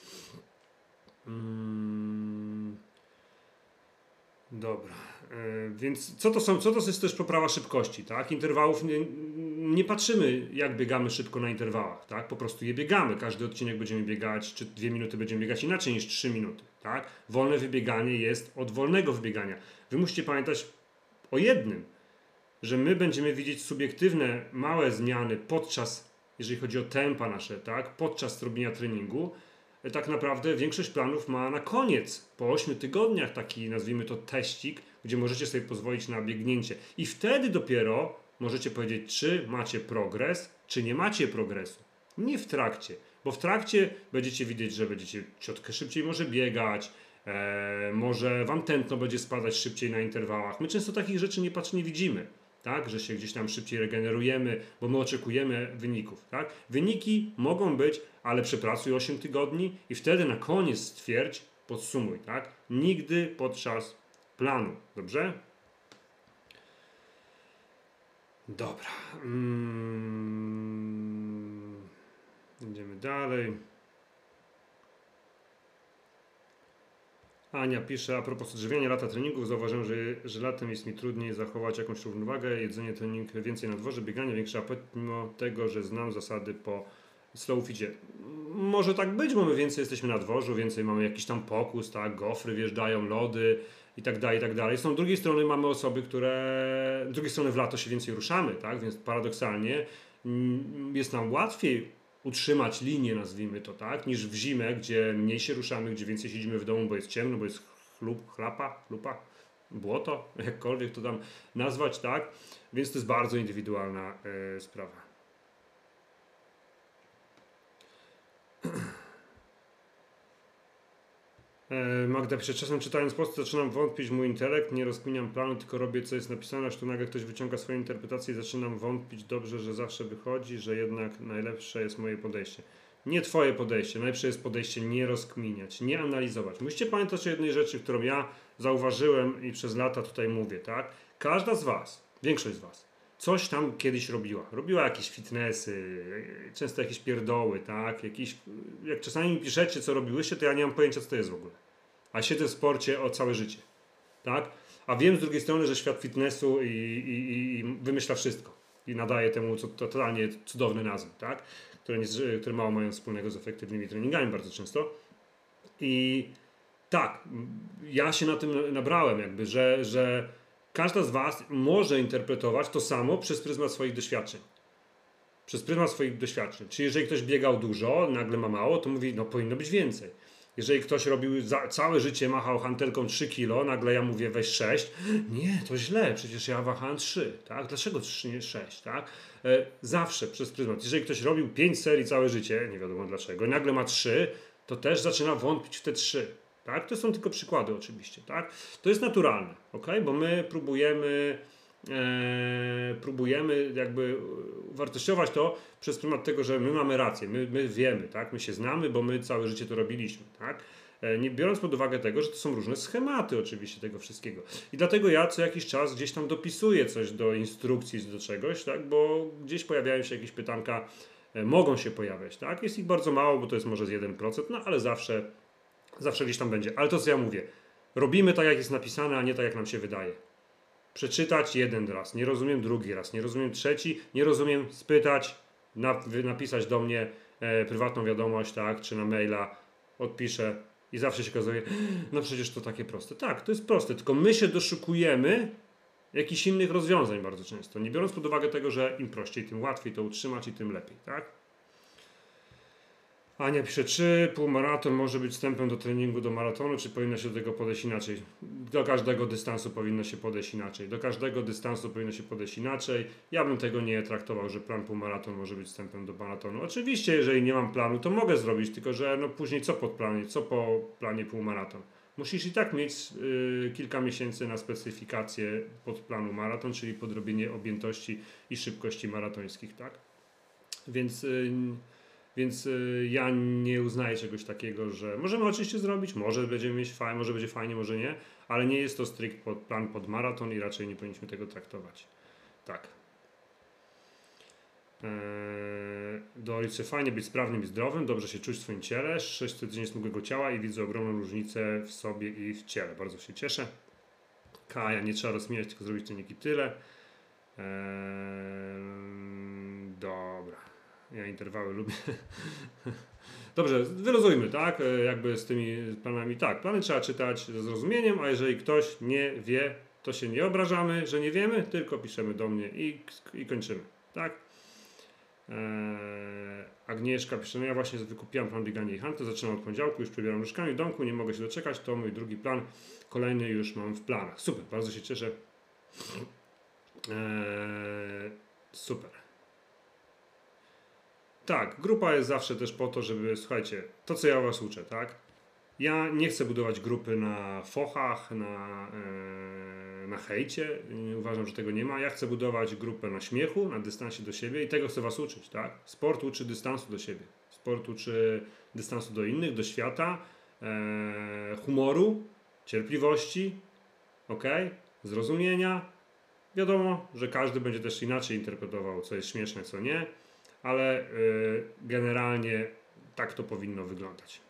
S1: Mm, dobra, yy, więc co to są, co to jest też poprawa szybkości, tak? Interwałów nie, nie patrzymy, jak biegamy szybko na interwałach, tak? Po prostu je biegamy. Każdy odcinek będziemy biegać, czy dwie minuty będziemy biegać inaczej niż trzy minuty, tak? Wolne wybieganie jest od wolnego wybiegania. Wy musicie pamiętać o jednym, że my będziemy widzieć subiektywne, małe zmiany podczas, jeżeli chodzi o tempa nasze, tak, podczas robienia treningu. Tak naprawdę większość planów ma na koniec, po ośmiu tygodniach, taki, nazwijmy to, teścik, gdzie możecie sobie pozwolić na biegnięcie. I wtedy dopiero możecie powiedzieć, czy macie progres, czy nie macie progresu. Nie w trakcie, bo w trakcie będziecie widzieć, że będziecie ciotkę szybciej może biegać, e, może wam tętno będzie spadać szybciej na interwałach. My często takich rzeczy nie patrz, nie widzimy. Tak, że się gdzieś tam szybciej regenerujemy, bo my oczekujemy wyników. Tak? Wyniki mogą być, ale przepracuj osiem tygodni i wtedy na koniec stwierdź, podsumuj. Tak? Nigdy podczas planu. Dobrze? Dobra. Mm. Idziemy dalej. Ania pisze, a propos odżywiania, lata treningów, zauważyłem, że, że latem jest mi trudniej zachować jakąś równowagę, jedzenie, trening, więcej na dworze, bieganie, większy apetyt, mimo tego, że znam zasady po slow ficie. Może tak być, bo my więcej jesteśmy na dworzu, więcej mamy jakiś tam pokus, tak, gofry wjeżdżają, lody i tak dalej, i tak dalej. Z tą drugiej strony mamy osoby, które, z drugiej strony w lato się więcej ruszamy, tak, więc paradoksalnie jest nam łatwiej utrzymać linię, nazwijmy to tak, niż w zimę, gdzie mniej się ruszamy, gdzie więcej siedzimy w domu, bo jest ciemno, bo jest chlup, chlapa, chlupa, błoto, jakkolwiek to tam nazwać, tak, więc to jest bardzo indywidualna y, sprawa. Magda pisze, czasem czytając posty zaczynam wątpić w mój intelekt, nie rozkminiam planu, tylko robię co jest napisane, aż tu nagle ktoś wyciąga swoją interpretację i zaczynam wątpić. Dobrze, że zawsze wychodzi, że jednak najlepsze jest moje podejście. Nie twoje podejście, najlepsze jest podejście nie rozkminiać, nie analizować. Musicie pamiętać o jednej rzeczy, którą ja zauważyłem i przez lata tutaj mówię, tak? Każda z was, większość z was, coś tam kiedyś robiła. Robiła jakieś fitnessy, często jakieś pierdoły, tak? Jakieś, jak czasami mi piszecie, co robiłyście, to ja nie mam pojęcia, co to jest w ogóle. A siedzę w sporcie o całe życie, tak? A wiem z drugiej strony, że świat fitnessu i, i, i wymyśla wszystko i nadaje temu co, totalnie cudowne nazwy, tak? Które, nie, które mało mają wspólnego z efektywnymi treningami bardzo często. I tak, ja się na tym nabrałem jakby, że, że każda z was może interpretować to samo przez pryzmat swoich doświadczeń. przez pryzmat swoich doświadczeń. Czyli jeżeli ktoś biegał dużo, nagle ma mało, to mówi, no powinno być więcej. Jeżeli ktoś robił za, całe życie, machał hantelką trzy kilo, nagle ja mówię weź sześć. Nie, to źle, przecież ja wahałem trzy, tak? Dlaczego trzy, nie sześć, tak? E, zawsze przez pryzmat. Jeżeli ktoś robił pięć serii całe życie, nie wiadomo dlaczego, i nagle ma trzy, to też zaczyna wątpić w te trzy. Tak? To są tylko przykłady oczywiście, tak? To jest naturalne, ok? Bo my próbujemy e, próbujemy jakby wartościować to przez pryzmat tego, że my mamy rację, my, my wiemy, tak? My się znamy, bo my całe życie to robiliśmy, tak? E, nie biorąc pod uwagę tego, że to są różne schematy oczywiście tego wszystkiego. I dlatego ja co jakiś czas gdzieś tam dopisuję coś do instrukcji, do czegoś, tak? Bo gdzieś pojawiają się jakieś pytanka, e, mogą się pojawiać, tak? Jest ich bardzo mało, bo to jest może z jeden procent, no ale zawsze Zawsze gdzieś tam będzie. Ale to co ja mówię, robimy tak jak jest napisane, a nie tak jak nam się wydaje. Przeczytać jeden raz, nie rozumiem drugi raz, nie rozumiem trzeci, nie rozumiem spytać, na, napisać do mnie e, prywatną wiadomość, tak, czy na maila, odpiszę i zawsze się okazuje, no przecież to takie proste. Tak, to jest proste, tylko my się doszukujemy jakichś innych rozwiązań bardzo często, nie biorąc pod uwagę tego, że im prościej, tym łatwiej to utrzymać i tym lepiej, tak? Ania pisze, czy półmaraton może być wstępem do treningu do maratonu, czy powinno się do tego podejść inaczej? Do każdego dystansu powinno się podejść inaczej. Do każdego dystansu powinno się podejść inaczej. Ja bym tego nie traktował, że plan półmaraton może być wstępem do maratonu. Oczywiście, jeżeli nie mam planu, to mogę zrobić, tylko że no później co pod planie, co po planie półmaraton? Musisz i tak mieć y, kilka miesięcy na specyfikację pod planu maraton, czyli podrobienie objętości i szybkości maratońskich, tak? Więc... Y, Więc y, ja nie uznaję czegoś takiego, że możemy oczywiście zrobić, może będziemy mieć fajnie, może będzie fajnie, może nie, ale nie jest to strict pod plan pod maraton i raczej nie powinniśmy tego traktować. Tak. Eee, do ojca fajnie być sprawnym i zdrowym, dobrze się czuć w swoim ciele, sześć tygodni smugłego ciała i widzę ogromną różnicę w sobie i w ciele. Bardzo się cieszę. Kaja, nie trzeba rozmieniać, tylko zrobić treniki tyle. Eee, dobra. Ja interwały lubię. Dobrze, wyluzujmy, tak? Jakby z tymi planami. Tak, plany trzeba czytać ze zrozumieniem, a jeżeli ktoś nie wie, to się nie obrażamy, że nie wiemy, tylko piszemy do mnie i, i kończymy, tak? Eee, Agnieszka pisze, no ja właśnie wykupiłam plan biegania i hunty, zaczynam od poniedziałku, już przebieram nóżkami w domku, nie mogę się doczekać, to mój drugi plan, kolejny już mam w planach. Super, bardzo się cieszę. Eee, super. Tak, grupa jest zawsze też po to, żeby, słuchajcie, to co ja was uczę, tak? Ja nie chcę budować grupy na fochach, na, e, na hejcie, uważam, że tego nie ma. Ja chcę budować grupę na śmiechu, na dystansie do siebie i tego chcę was uczyć, tak? Sport uczy dystansu do siebie, sport uczy dystansu do innych, do świata, e, humoru, cierpliwości, ok? Zrozumienia. Wiadomo, że każdy będzie też inaczej interpretował, co jest śmieszne, co nie. Ale y, generalnie tak to powinno wyglądać.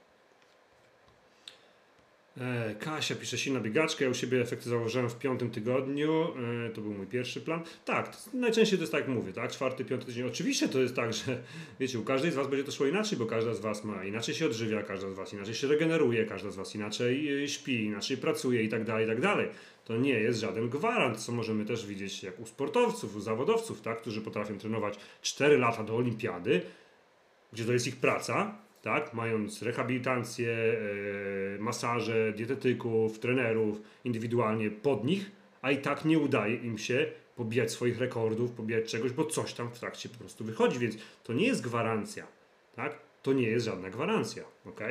S1: E, Kasia pisze, silna biegaczka, ja u siebie efekty zauważyłem w piątym tygodniu, e, to był mój pierwszy plan. Tak, to, najczęściej to jest tak jak mówię, tak, czwarty, piąty tydzień. Oczywiście to jest tak, że wiecie, u każdej z was będzie to szło inaczej, bo każda z was ma inaczej się odżywia, każda z was inaczej się regeneruje, każda z was inaczej śpi, inaczej pracuje i tak dalej, i tak dalej. To nie jest żaden gwarant, co możemy też widzieć jak u sportowców, u zawodowców, tak, którzy potrafią trenować cztery lata do olimpiady, gdzie to jest ich praca, tak, mając rehabilitację, yy, masaże, dietetyków, trenerów indywidualnie pod nich, a i tak nie udaje im się pobijać swoich rekordów, pobijać czegoś, bo coś tam w trakcie po prostu wychodzi, więc to nie jest gwarancja, tak, to nie jest żadna gwarancja, ok?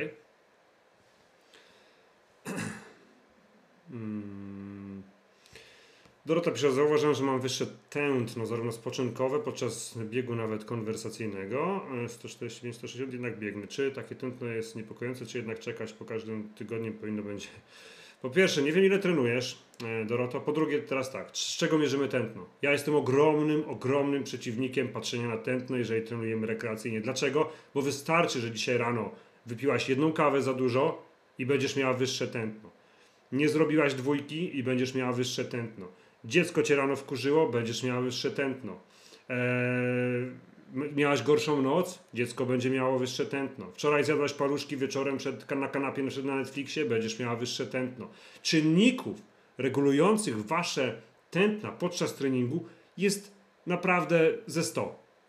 S1: hmm. Dorota pisze, zauważyłem, że mam wyższe tętno, zarówno spoczynkowe, podczas biegu nawet konwersacyjnego, sto czterdzieści pięć sto sześćdziesiąt, jednak biegnę. Czy takie tętno jest niepokojące, czy jednak czekać po każdym tygodniu powinno będzie? Po pierwsze, nie wiem ile trenujesz, Dorota, po drugie teraz tak, z czego mierzymy tętno? Ja jestem ogromnym, ogromnym przeciwnikiem patrzenia na tętno, jeżeli trenujemy rekreacyjnie. Dlaczego? Bo wystarczy, że dzisiaj rano wypiłaś jedną kawę za dużo i będziesz miała wyższe tętno. Nie zrobiłaś dwójki i będziesz miała wyższe tętno. Dziecko cię rano wkurzyło, będziesz miała wyższe tętno. Eee, miałaś gorszą noc, dziecko będzie miało wyższe tętno. Wczoraj zjadłaś paluszki wieczorem przed, na kanapie przed na Netflixie, będziesz miała wyższe tętno. Czynników regulujących wasze tętna podczas treningu jest naprawdę ze sto.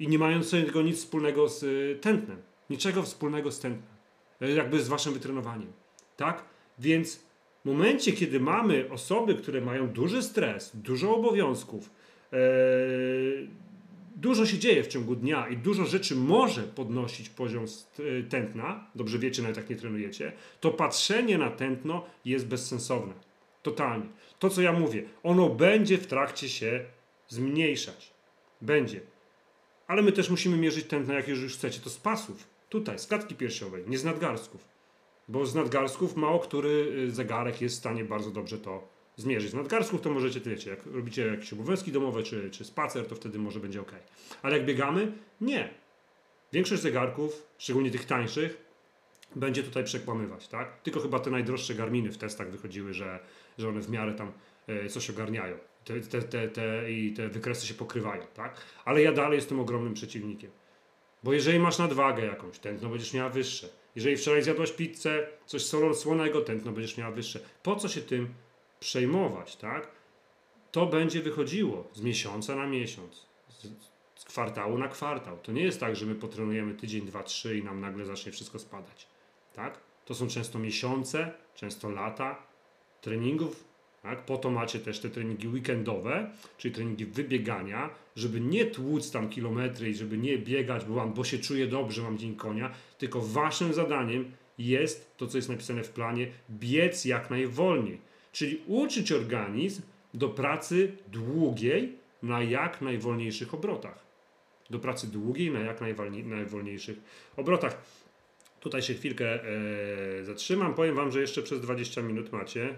S1: i nie mającego nic wspólnego z y, tętnem. Niczego wspólnego z tętnem. Y, jakby z waszym wytrenowaniem. Tak? Więc w momencie, kiedy mamy osoby, które mają duży stres, dużo obowiązków, e, dużo się dzieje w ciągu dnia i dużo rzeczy może podnosić poziom tętna, dobrze wiecie, nawet jak nie trenujecie, to patrzenie na tętno jest bezsensowne. Totalnie. To, co ja mówię, ono będzie w trakcie się zmniejszać. Będzie. Ale my też musimy mierzyć tętno, jak już chcecie, to z pasów. Tutaj, z klatki piersiowej, nie z nadgarstków. Bo z nadgarstków mało który zegarek jest w stanie bardzo dobrze to zmierzyć. Z nadgarstków to możecie, wiecie, jak robicie jakieś obowiązki domowe czy, czy spacer, to wtedy może będzie ok. Ale jak biegamy? Nie. Większość zegarków, szczególnie tych tańszych, będzie tutaj przekłamywać, tak? Tylko chyba te najdroższe Garminy w testach wychodziły, że, że one w miarę tam e, coś ogarniają. Te, te, te, te, I te wykresy się pokrywają, tak? Ale ja dalej jestem ogromnym przeciwnikiem. Bo jeżeli masz nadwagę jakąś, tętno będziesz miała wyższe. Jeżeli wczoraj zjadłaś pizzę, coś słonego, tętno będziesz miała wyższe. Po co się tym przejmować, tak? To będzie wychodziło z miesiąca na miesiąc, z, z kwartału na kwartał. To nie jest tak, że my potrenujemy tydzień, dwa, trzy i nam nagle zacznie wszystko spadać, tak? To są często miesiące, często lata treningów. Tak? Po to macie też te treningi weekendowe, czyli treningi wybiegania, żeby nie tłuc tam kilometry i żeby nie biegać, bo, mam, bo się czuję dobrze, mam dzień konia, tylko waszym zadaniem jest to, co jest napisane w planie, biec jak najwolniej. Czyli uczyć organizm do pracy długiej na jak najwolniejszych obrotach. Do pracy długiej na jak najwolniej, najwolniejszych obrotach. Tutaj się chwilkę e, zatrzymam. Powiem wam, że jeszcze przez dwadzieścia minut macie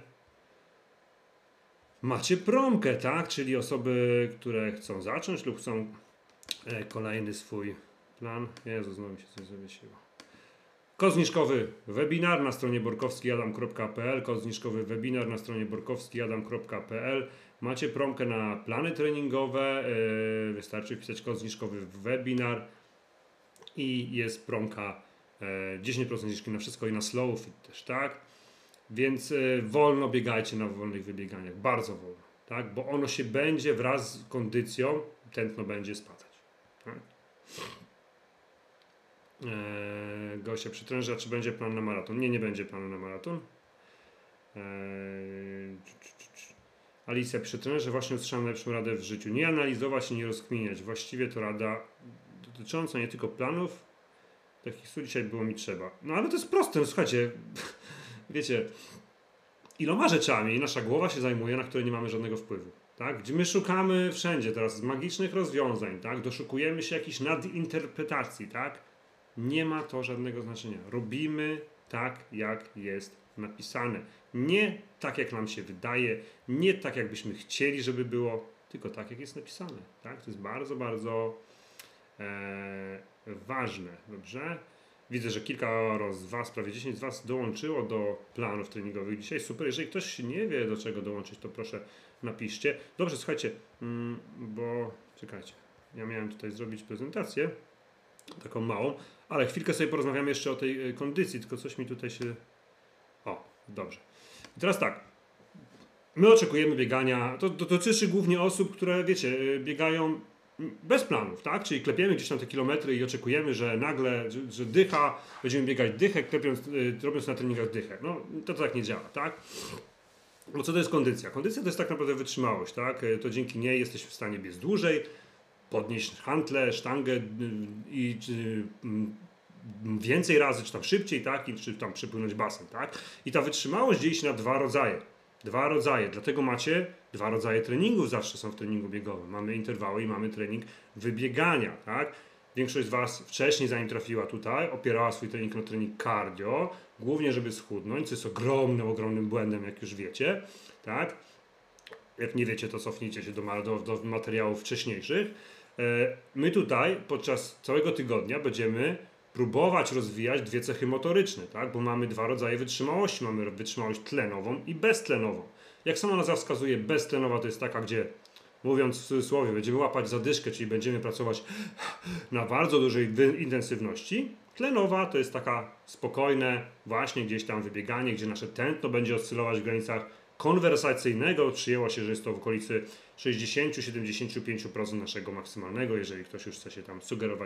S1: Macie promkę, tak? Czyli osoby, które chcą zacząć lub chcą e, kolejny swój plan. Jezu, znowu mi się coś zawiesiło. Kod zniżkowy webinar na stronie borkowski adam kropka p l. Kod zniżkowy webinar na stronie borkowski adam kropka p l. Macie promkę na plany treningowe. E, wystarczy wpisać kod zniżkowy webinar i jest promka e, dziesięć procent zniżki na wszystko i na slow fit też, tak? Więc y, wolno biegajcie na wolnych wybieganiach, bardzo wolno, tak? Bo ono się będzie wraz z kondycją, tętno będzie spadać. Tak? Eee, Gosia przytręża, czy będzie plan na maraton? Nie, nie będzie planu na maraton. Eee, Alicja przytręża, że właśnie usłyszałem lepszą radę w życiu. Nie analizować i nie rozkminiać. Właściwie to rada dotycząca nie tylko planów, takich słów dzisiaj było mi trzeba. No ale to jest proste, no, słuchajcie. Wiecie, iloma rzeczami nasza głowa się zajmuje, na które nie mamy żadnego wpływu, tak? Gdzie my szukamy wszędzie teraz magicznych rozwiązań, tak? Doszukujemy się jakichś nadinterpretacji, tak? Nie ma to żadnego znaczenia. Robimy tak, jak jest napisane. Nie tak, jak nam się wydaje, nie tak, jakbyśmy chcieli, żeby było, tylko tak, jak jest napisane, tak? To jest bardzo, bardzo e, ważne, dobrze? Widzę, że kilka z Was, prawie dziesięć z Was dołączyło do planów treningowych dzisiaj. Super, jeżeli ktoś nie wie, do czego dołączyć, to proszę napiszcie. Dobrze, słuchajcie, mm, bo czekajcie, ja miałem tutaj zrobić prezentację, taką małą, ale chwilkę sobie porozmawiamy jeszcze o tej kondycji, tylko coś mi tutaj się... O, dobrze. I teraz tak, my oczekujemy biegania, to, to dotyczy głównie osób, które, wiecie, biegają bez planów, tak? Czyli klepiemy gdzieś tam te kilometry i oczekujemy, że nagle, że, że dycha, będziemy biegać dychę, klepiąc, y, robiąc na treningach dychę. No, to, to tak nie działa, tak? No co to jest kondycja? Kondycja to jest tak naprawdę wytrzymałość, tak? To dzięki niej jesteś w stanie biec dłużej, podnieść hantlę, sztangę i czy, więcej razy, czy tam szybciej, tak? I czy tam przepłynąć basen, tak? I ta wytrzymałość dzieli się na dwa rodzaje. Dwa rodzaje, dlatego macie dwa rodzaje treningów, zawsze są w treningu biegowym. Mamy interwały i mamy trening wybiegania, tak? Większość z Was wcześniej, zanim trafiła tutaj, opierała swój trening na trening cardio, głównie żeby schudnąć, co jest ogromnym, ogromnym błędem, jak już wiecie, tak? Jak nie wiecie, to cofnijcie się do, do, do materiałów wcześniejszych. My tutaj podczas całego tygodnia będziemy próbować rozwijać dwie cechy motoryczne, tak? Bo mamy dwa rodzaje wytrzymałości. Mamy wytrzymałość tlenową i beztlenową. Jak sama nazwa wskazuje, beztlenowa to jest taka, gdzie, mówiąc w cudzysłowie, będziemy łapać zadyszkę, czyli będziemy pracować na bardzo dużej intensywności. Tlenowa to jest taka spokojne, właśnie gdzieś tam wybieganie, gdzie nasze tętno będzie oscylować w granicach konwersacyjnego przyjęło się, że jest to w okolicy sześćdziesiąt do siedemdziesięciu pięciu procent naszego maksymalnego, jeżeli ktoś już chce się tam sugerować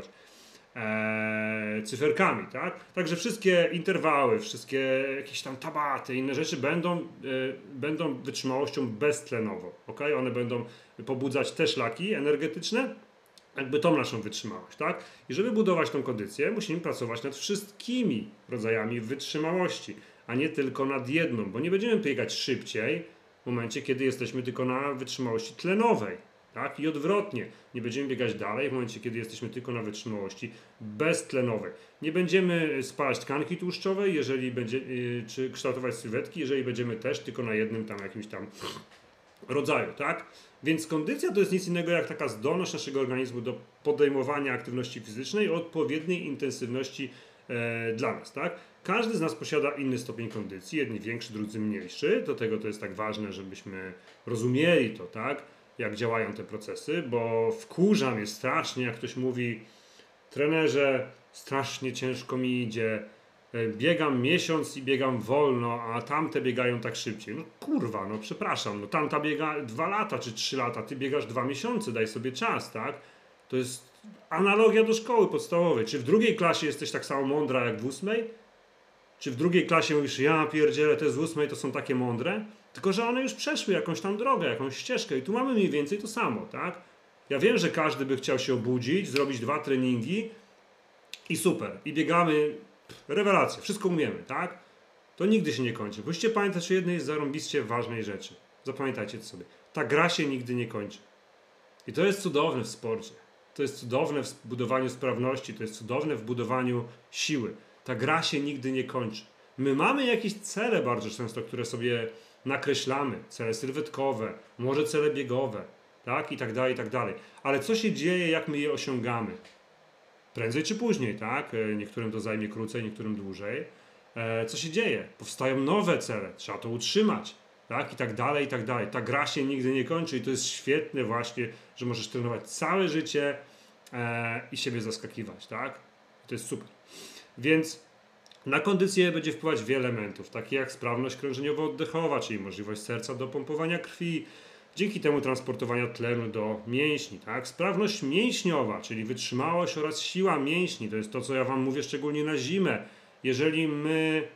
S1: e, cyferkami, tak? Także wszystkie interwały, wszystkie jakieś tam tabaty, inne rzeczy będą, e, będą wytrzymałością beztlenową, ok? One będą pobudzać te szlaki energetyczne, jakby tą naszą wytrzymałość, tak? I żeby budować tą kondycję, musimy pracować nad wszystkimi rodzajami wytrzymałości, a nie tylko nad jedną, bo nie będziemy biegać szybciej w momencie, kiedy jesteśmy tylko na wytrzymałości tlenowej, tak? I odwrotnie, nie będziemy biegać dalej w momencie, kiedy jesteśmy tylko na wytrzymałości beztlenowej. Nie będziemy spalać tkanki tłuszczowej, jeżeli będzie, yy, czy kształtować sylwetki, jeżeli będziemy też tylko na jednym tam jakimś tam rodzaju, tak? Więc kondycja to jest nic innego jak taka zdolność naszego organizmu do podejmowania aktywności fizycznej o odpowiedniej intensywności e, dla nas, tak? Każdy z nas posiada inny stopień kondycji, jedni większy, drudzy mniejszy. Do tego to jest tak ważne, żebyśmy rozumieli to, tak? Jak działają te procesy, bo wkurza mnie strasznie, jak ktoś mówi: trenerze, strasznie ciężko mi idzie, biegam miesiąc i biegam wolno, a tamte biegają tak szybciej. No kurwa, no przepraszam, no tamta biega dwa lata czy trzy lata, ty biegasz dwa miesiące, daj sobie czas, tak? To jest analogia do szkoły podstawowej. Czy w drugiej klasie jesteś tak samo mądra jak w ósmej? Czy w drugiej klasie mówisz: ja pierdzielę, te z ósmej to są takie mądre? Tylko że one już przeszły jakąś tam drogę, jakąś ścieżkę i tu mamy mniej więcej to samo, tak? Ja wiem, że każdy by chciał się obudzić, zrobić dwa treningi i super, i biegamy. Rewelacja, wszystko umiemy, tak? To nigdy się nie kończy. Musicie pamiętać o jednej zarąbiście ważnej rzeczy. Zapamiętajcie to sobie. Ta gra się nigdy nie kończy. I to jest cudowne w sporcie. To jest cudowne w budowaniu sprawności, to jest cudowne w budowaniu siły. Ta gra się nigdy nie kończy. My mamy jakieś cele bardzo często, które sobie nakreślamy. Cele sylwetkowe, może cele biegowe, tak? I tak dalej, i tak dalej. Ale co się dzieje, jak my je osiągamy? Prędzej czy później, tak? Niektórym to zajmie krócej, niektórym dłużej. E, co się dzieje? Powstają nowe cele, trzeba to utrzymać, tak? I tak dalej, i tak dalej. Ta gra się nigdy nie kończy i to jest świetne właśnie, że możesz trenować całe życie e, i siebie zaskakiwać, tak? To jest super. Więc na kondycję będzie wpływać wiele elementów, takie jak sprawność krążeniowo-oddechowa, czyli możliwość serca do pompowania krwi, dzięki temu transportowania tlenu do mięśni, tak? Sprawność mięśniowa, czyli wytrzymałość oraz siła mięśni, to jest to, co ja wam mówię szczególnie na zimę. Jeżeli my,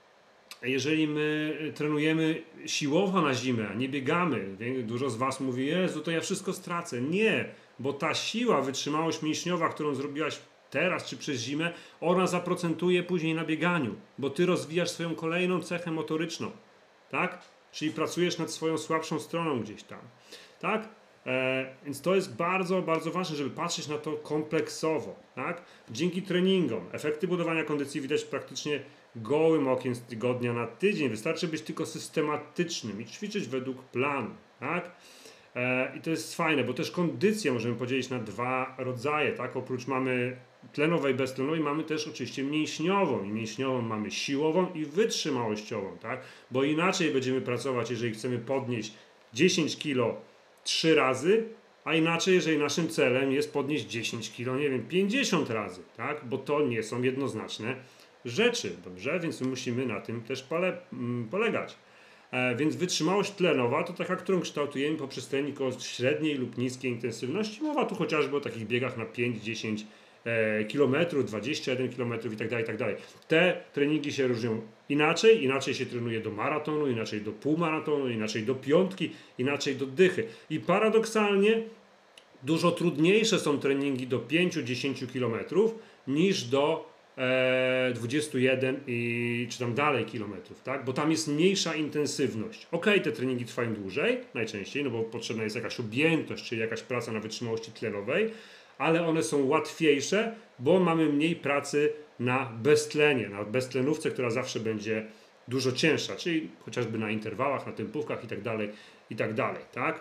S1: jeżeli my trenujemy siłowo na zimę, a nie biegamy, dużo z was mówi: Jezu, to ja wszystko stracę. Nie, bo ta siła, wytrzymałość mięśniowa, którą zrobiłaś teraz czy przez zimę, ona zaprocentuje później na bieganiu, bo ty rozwijasz swoją kolejną cechę motoryczną, tak? Czyli pracujesz nad swoją słabszą stroną gdzieś tam, tak? E, więc to jest bardzo, bardzo ważne, żeby patrzeć na to kompleksowo, tak? Dzięki treningom efekty budowania kondycji widać praktycznie gołym okiem z tygodnia na tydzień. Wystarczy być tylko systematycznym i ćwiczyć według planu, tak? E, I to jest fajne, bo też kondycję możemy podzielić na dwa rodzaje, tak? Oprócz mamy tlenowej, beztlenowej, mamy też oczywiście mięśniową. I mięśniową mamy siłową i wytrzymałościową, tak? Bo inaczej będziemy pracować, jeżeli chcemy podnieść dziesięć kilo trzy razy, a inaczej, jeżeli naszym celem jest podnieść dziesięć kilo, nie wiem, pięćdziesiąt razy, tak? Bo to nie są jednoznaczne rzeczy, dobrze? Więc my musimy na tym też pole, mm, polegać. E, więc wytrzymałość tlenowa to taka, którą kształtujemy poprzez trening o średniej lub niskiej intensywności. Mowa tu chociażby o takich biegach na pięć do dziesięciu e, kilometrów, dwadzieścia jeden kilometrów itd., itd. Te treningi się różnią inaczej, inaczej się trenuje do maratonu, inaczej do półmaratonu, inaczej do piątki, inaczej do dychy. I paradoksalnie dużo trudniejsze są treningi do pięciu do dziesięciu kilometrów niż do e, dwudziestu jeden i czy tam dalej kilometrów, tak? Bo tam jest mniejsza intensywność. Ok, te treningi trwają dłużej, najczęściej, no bo potrzebna jest jakaś objętość, czyli jakaś praca na wytrzymałości tlenowej, ale one są łatwiejsze, bo mamy mniej pracy na beztlenie, na beztlenówce, która zawsze będzie dużo cięższa, czyli chociażby na interwałach, na tempówkach i tak dalej, i tak dalej, tak?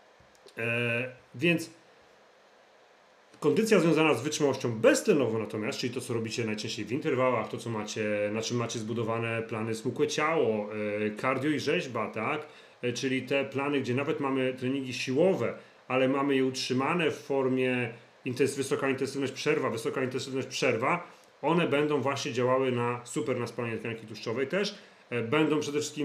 S1: E, więc kondycja związana z wytrzymałością beztlenową natomiast, czyli to, co robicie najczęściej w interwałach, to, co macie, na czym macie zbudowane plany smukłe ciało, e, cardio i rzeźba, tak? E, czyli te plany, gdzie nawet mamy treningi siłowe, ale mamy je utrzymane w formie intens- wysoka intensywność przerwa, wysoka intensywność przerwa, one będą właśnie działały na super na spalanie tkanki tłuszczowej też, e, będą przede wszystkim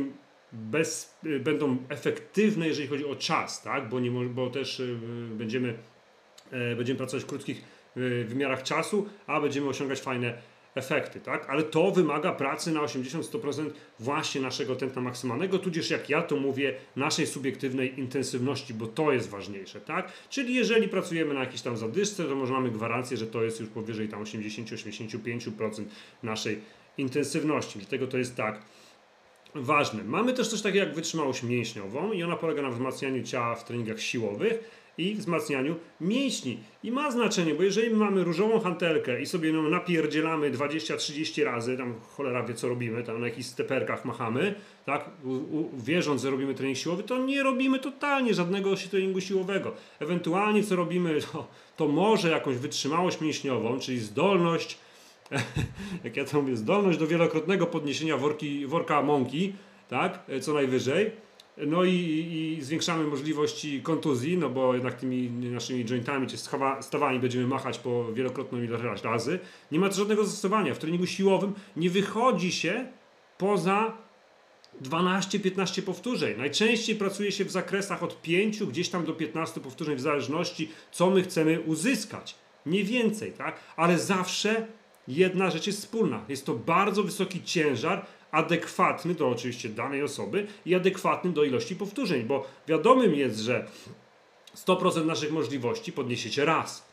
S1: bez, będą efektywne, jeżeli chodzi o czas, tak? Bo, nie, bo też będziemy, będziemy pracować w krótkich wymiarach czasu, a będziemy osiągać fajne efekty, tak? Ale to wymaga pracy na osiemdziesiąt do stu procent właśnie naszego tętna maksymalnego, tudzież jak ja to mówię, naszej subiektywnej intensywności, bo to jest ważniejsze, tak? Czyli jeżeli pracujemy na jakiejś tam zadyszce, to może mamy gwarancję, że to jest już powyżej tam osiemdziesiąt do osiemdziesięciu pięciu procent naszej intensywności, dlatego to jest tak ważne. Mamy też coś takiego jak wytrzymałość mięśniową i ona polega na wzmacnianiu ciała w treningach siłowych i wzmacnianiu mięśni. I ma znaczenie, bo jeżeli mamy różową hantelkę i sobie ją napierdzielamy dwadzieścia trzydzieści razy, tam cholera wie co robimy, tam na jakichś steperkach machamy, tak, u, u, wierząc, że robimy trening siłowy, to nie robimy totalnie żadnego treningu siłowego. Ewentualnie co robimy, to, to może jakąś wytrzymałość mięśniową, czyli zdolność, jak ja to mówię, zdolność do wielokrotnego podniesienia worki, worka mąki, tak, co najwyżej. No i, i zwiększamy możliwości kontuzji, no bo jednak tymi naszymi jointami czy stawami będziemy machać po wielokrotną ilość razy. Nie ma to żadnego zastosowania. W treningu siłowym nie wychodzi się poza dwanaście piętnaście powtórzeń. Najczęściej pracuje się w zakresach od pięciu gdzieś tam do piętnastu powtórzeń w zależności co my chcemy uzyskać. Nie więcej, tak? Ale zawsze jedna rzecz jest wspólna. Jest to bardzo wysoki ciężar, adekwatny do oczywiście danej osoby i adekwatny do ilości powtórzeń, bo wiadomym jest, że sto procent naszych możliwości podniesiecie raz.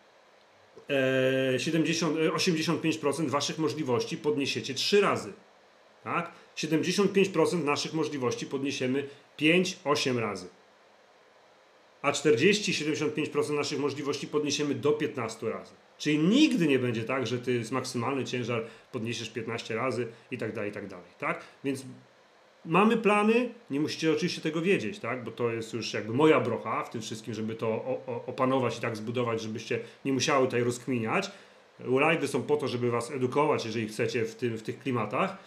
S1: siedemdziesiąt, osiemdziesiąt pięć procent waszych możliwości podniesiecie trzy razy. Tak? siedemdziesiąt pięć procent naszych możliwości podniesiemy pięć osiem razy. A czterdzieści do siedemdziesięciu pięciu procent naszych możliwości podniesiemy do piętnastu razy. Czyli nigdy nie będzie tak, że ty z maksymalny ciężar podniesiesz piętnaście razy i tak dalej, i tak dalej, tak? Więc mamy plany, nie musicie oczywiście tego wiedzieć, tak? Bo to jest już jakby moja brocha w tym wszystkim, żeby to o, o, opanować i tak zbudować, żebyście nie musiały tutaj rozkminiać. Live'y są po to, żeby was edukować, jeżeli chcecie w, tym, w tych klimatach.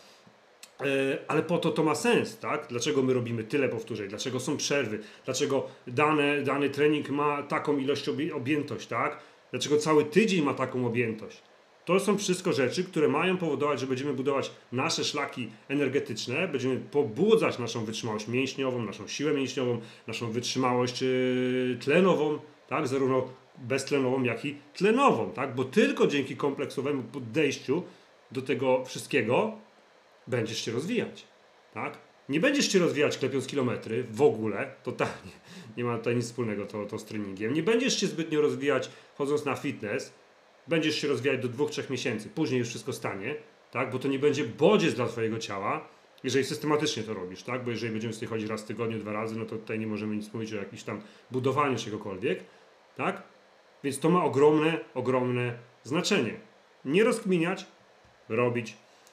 S1: Ale po to to ma sens, tak? Dlaczego my robimy tyle powtórzeń? Dlaczego są przerwy? Dlaczego dane, dany trening ma taką ilość objętość, tak? Dlaczego cały tydzień ma taką objętość? To są wszystko rzeczy, które mają powodować, że będziemy budować nasze szlaki energetyczne, będziemy pobudzać naszą wytrzymałość mięśniową, naszą siłę mięśniową, naszą wytrzymałość yy, tlenową, tak? Zarówno beztlenową, jak i tlenową, tak? Bo tylko dzięki kompleksowemu podejściu do tego wszystkiego będziesz się rozwijać, tak? Nie będziesz się rozwijać klepiąc kilometry w ogóle, totalnie. Nie ma tutaj nic wspólnego to, to z treningiem. Nie będziesz się zbytnio rozwijać chodząc na fitness. Będziesz się rozwijać do dwóch trzech miesięcy. Później już wszystko stanie, tak? Bo to nie będzie bodziec dla twojego ciała, jeżeli systematycznie to robisz, tak? Bo jeżeli będziemy sobie chodzić raz w tygodniu, dwa razy, no to tutaj nie możemy nic mówić o jakimś tam budowaniu czegokolwiek, tak? Więc to ma ogromne, ogromne znaczenie. Nie rozkminiać, robić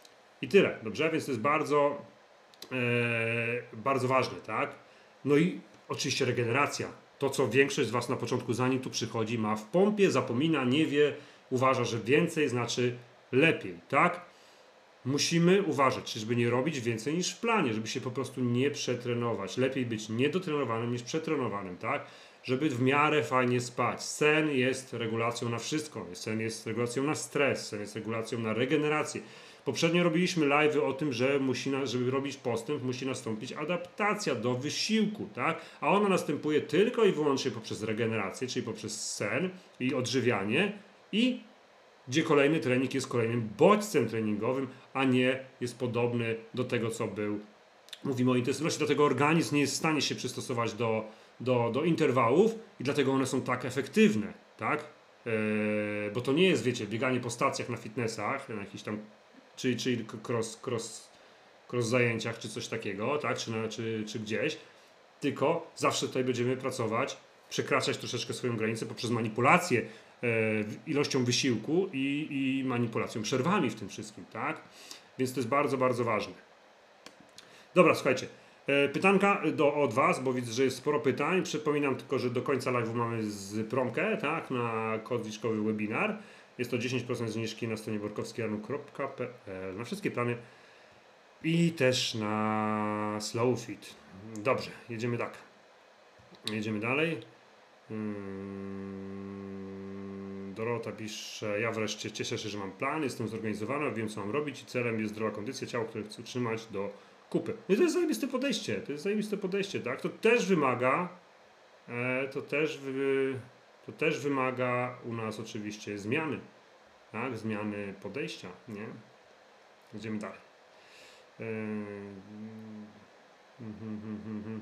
S1: i tyle, dobrze? Więc to jest bardzo, e, bardzo ważne, tak? No i oczywiście regeneracja. To, co większość z was na początku, zanim tu przychodzi, ma w pompie, zapomina, nie wie, uważa, że więcej znaczy lepiej, tak? Musimy uważać, żeby nie robić więcej niż w planie, żeby się po prostu nie przetrenować. Lepiej być niedotrenowanym niż przetrenowanym, tak? Żeby w miarę fajnie spać. Sen jest regulacją na wszystko. Sen jest regulacją na stres, sen jest regulacją na regenerację. Poprzednio robiliśmy live'y o tym, że musi na, żeby robić postęp, musi nastąpić adaptacja do wysiłku, tak? A ona następuje tylko i wyłącznie poprzez regenerację, czyli poprzez sen i odżywianie, i gdzie kolejny trening jest kolejnym bodźcem treningowym, a nie jest podobny do tego, co był. Mówimy o intensywności, dlatego organizm nie jest w stanie się przystosować do, do, do interwałów i dlatego one są tak efektywne, tak? Yy, bo to nie jest, wiecie, bieganie po stacjach na fitnessach, na jakichś tam Czy, czy cross, cross, cross zajęciach, czy coś takiego, tak? czy, na, czy, czy gdzieś, tylko zawsze tutaj będziemy pracować, przekraczać troszeczkę swoją granicę poprzez manipulację e, ilością wysiłku i, i manipulacją przerwami w tym wszystkim, tak? Więc to jest bardzo, bardzo ważne. Dobra, słuchajcie, e, pytanka do, od was, bo widzę, że jest sporo pytań. Przypominam tylko, że do końca live'u mamy z promkę, tak? Na kod zniżkowy webinar. Jest to dziesięć procent zniżki na stronie workowskiarnu kropka p l na wszystkie plany i też na SlowFit. Dobrze, jedziemy tak. Jedziemy dalej. Hmm, Dorota pisze, ja wreszcie cieszę się, że mam plan, jestem zorganizowany, wiem co mam robić i celem jest zdrowa kondycja ciała, które chcę utrzymać do kupy. No i to jest zajebiste podejście, to jest zajebiste podejście, tak? To też wymaga, e, to też wy, to też wymaga u nas oczywiście zmiany, tak? Zmiany podejścia, nie? Idziemy dalej. E, hmm, hmm, hmm, hmm.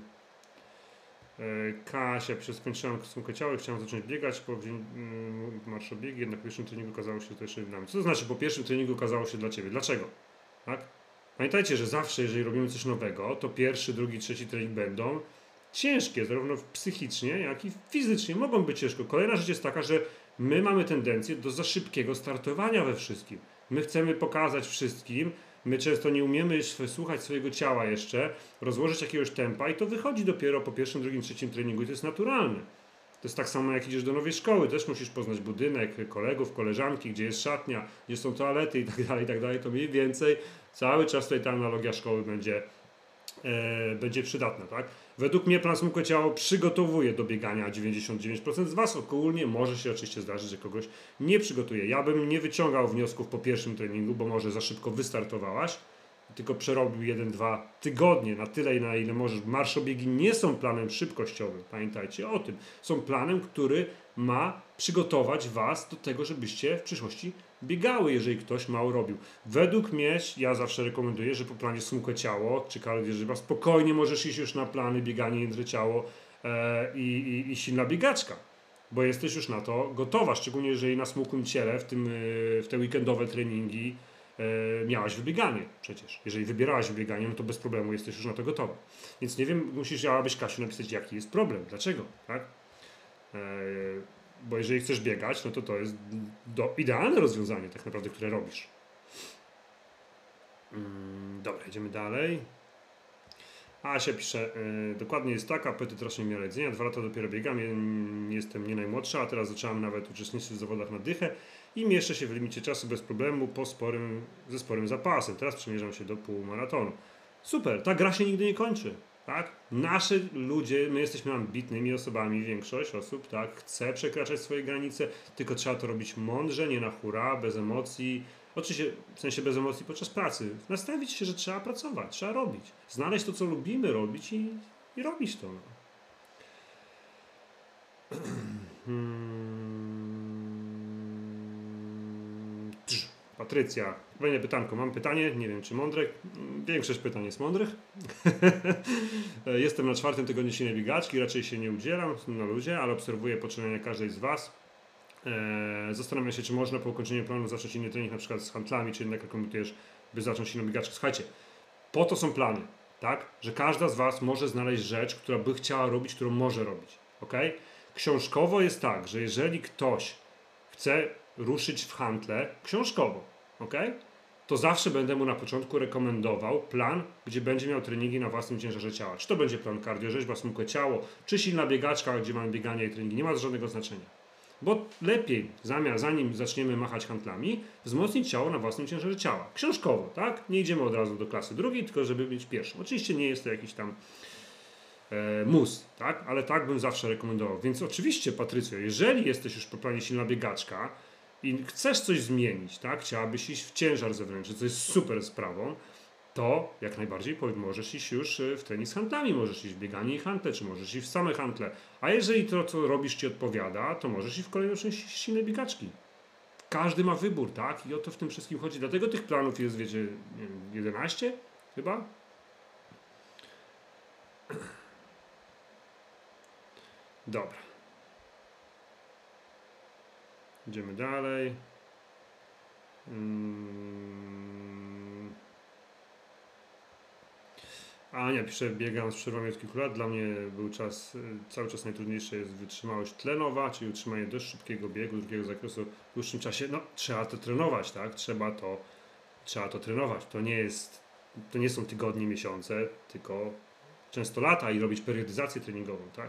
S1: Kasia, przez skończyłam sumkę ciała i chciałam zacząć biegać po mm, marszobiegi, jednak po pierwszym treningu okazało się to jeszcze dla mnie. Co to znaczy po pierwszym treningu okazało się dla Ciebie? Dlaczego? Tak? Pamiętajcie, że zawsze, jeżeli robimy coś nowego, to pierwszy, drugi, trzeci trening będą ciężkie, zarówno psychicznie, jak i fizycznie. Mogą być ciężko. Kolejna rzecz jest taka, że my mamy tendencję do za szybkiego startowania we wszystkim. My chcemy pokazać wszystkim, my często nie umiemy słuchać swojego ciała jeszcze, rozłożyć jakiegoś tempa i to wychodzi dopiero po pierwszym, drugim, trzecim treningu i to jest naturalne. To jest tak samo jak idziesz do nowej szkoły, też musisz poznać budynek, kolegów, koleżanki, gdzie jest szatnia, gdzie są toalety i tak dalej, i tak dalej. To mniej więcej cały czas tutaj ta analogia szkoły będzie, e, będzie przydatna, tak? Według mnie plan smukłe ciało przygotowuje do biegania dziewięćdziesiąt dziewięć procent z Was. Ogólnie może się oczywiście zdarzyć, że kogoś nie przygotuje. Ja bym nie wyciągał wniosków po pierwszym treningu, bo może za szybko wystartowałaś, tylko przerobił jeden dwa tygodnie na tyle, na ile możesz. Marszobiegi nie są planem szybkościowym, pamiętajcie o tym. Są planem, który ma przygotować Was do tego, żebyście w przyszłości biegały, jeżeli ktoś mało robił. Według mnie, ja zawsze rekomenduję, że po planie smukłe ciało, czy kardiożywa, spokojnie możesz iść już na plany bieganie, jędre ciało e, i, i, i silna biegaczka, bo jesteś już na to gotowa, szczególnie jeżeli na smukłym ciele, w, tym, w te weekendowe treningi e, miałaś wybieganie przecież. Jeżeli wybierałaś wybieganie, no to bez problemu jesteś już na to gotowa. Więc nie wiem, musisz chciałabyś, Kasiu, napisać, jaki jest problem, dlaczego, tak? E, Bo jeżeli chcesz biegać, no to to jest do, idealne rozwiązanie tak naprawdę, które robisz. Mm, dobra, idziemy dalej. Asia pisze, yy, dokładnie jest tak, apetyt rośnie w miarę jedzenia, dwa lata dopiero biegam, nie jestem nie najmłodsza, a teraz zaczęłam nawet uczestniczyć w zawodach na dychę i mieszczę się w limicie czasu bez problemu po sporym, ze sporym zapasem. Teraz przymierzam się do półmaratonu. Super, ta gra się nigdy nie kończy. Tak? Nasi ludzie, my jesteśmy ambitnymi osobami, większość osób, tak, chce przekraczać swoje granice, tylko trzeba to robić mądrze, nie na hura, bez emocji. Oczywiście, w sensie bez emocji podczas pracy. Nastawić się, że trzeba pracować, trzeba robić. Znaleźć to, co lubimy robić i, i robić to. No. Patrycja, kolejne pytanko. Mam pytanie, nie wiem czy mądre. Większość pytań jest mądrych. Jestem na czwartym tygodniu silnej biegaczki, raczej się nie udzielam na luzie, ale obserwuję poczynania każdej z Was. Eee, zastanawiam się, czy można po ukończeniu planu zacząć inny trening, na przykład z handlami, czy jednak rekomendujesz, by zacząć silną biegaczkę. Słuchajcie, po to są plany, tak? Że każda z Was może znaleźć rzecz, która by chciała robić, którą może robić. Okay? Książkowo jest tak, że jeżeli ktoś chce ruszyć w handle książkowo, okay? To zawsze będę mu na początku rekomendował plan, gdzie będzie miał treningi na własnym ciężarze ciała. Czy to będzie plan kardiorzeźba, smukłe ciało, czy silna biegaczka, gdzie mamy bieganie i treningi. Nie ma żadnego znaczenia. Bo lepiej, zamiast, zanim zaczniemy machać handlami, wzmocnić ciało na własnym ciężarze ciała. Książkowo, tak? Nie idziemy od razu do klasy drugiej, tylko żeby być pierwszym. Oczywiście nie jest to jakiś tam e, mus, tak? Ale tak bym zawsze rekomendował. Więc oczywiście, Patrycjo, jeżeli jesteś już po planie silna biegaczka i chcesz coś zmienić, tak? Chciałabyś iść w ciężar zewnętrzny, co jest super sprawą, to jak najbardziej możesz iść już w trening z handlami, możesz iść w bieganie i handle, czy możesz iść w same handle. A jeżeli to, co robisz, Ci odpowiada, to możesz iść w kolejną część silnej biegaczki. Każdy ma wybór, tak? I o to w tym wszystkim chodzi. Dlatego tych planów jest, wiecie, nie wiem, jedenaście chyba? Dobra. Idziemy dalej. Hmm. Ania pisze, biegam z przerwami od kilku lat. Dla mnie był czas, cały czas najtrudniejsze jest wytrzymałość tlenowa, czyli utrzymanie dość szybkiego biegu, drugiego zakresu w dłuższym czasie. No, trzeba to trenować, tak? Trzeba to, trzeba to trenować. To nie jest, to nie są tygodnie, miesiące, tylko często lata i robić periodyzację treningową, tak?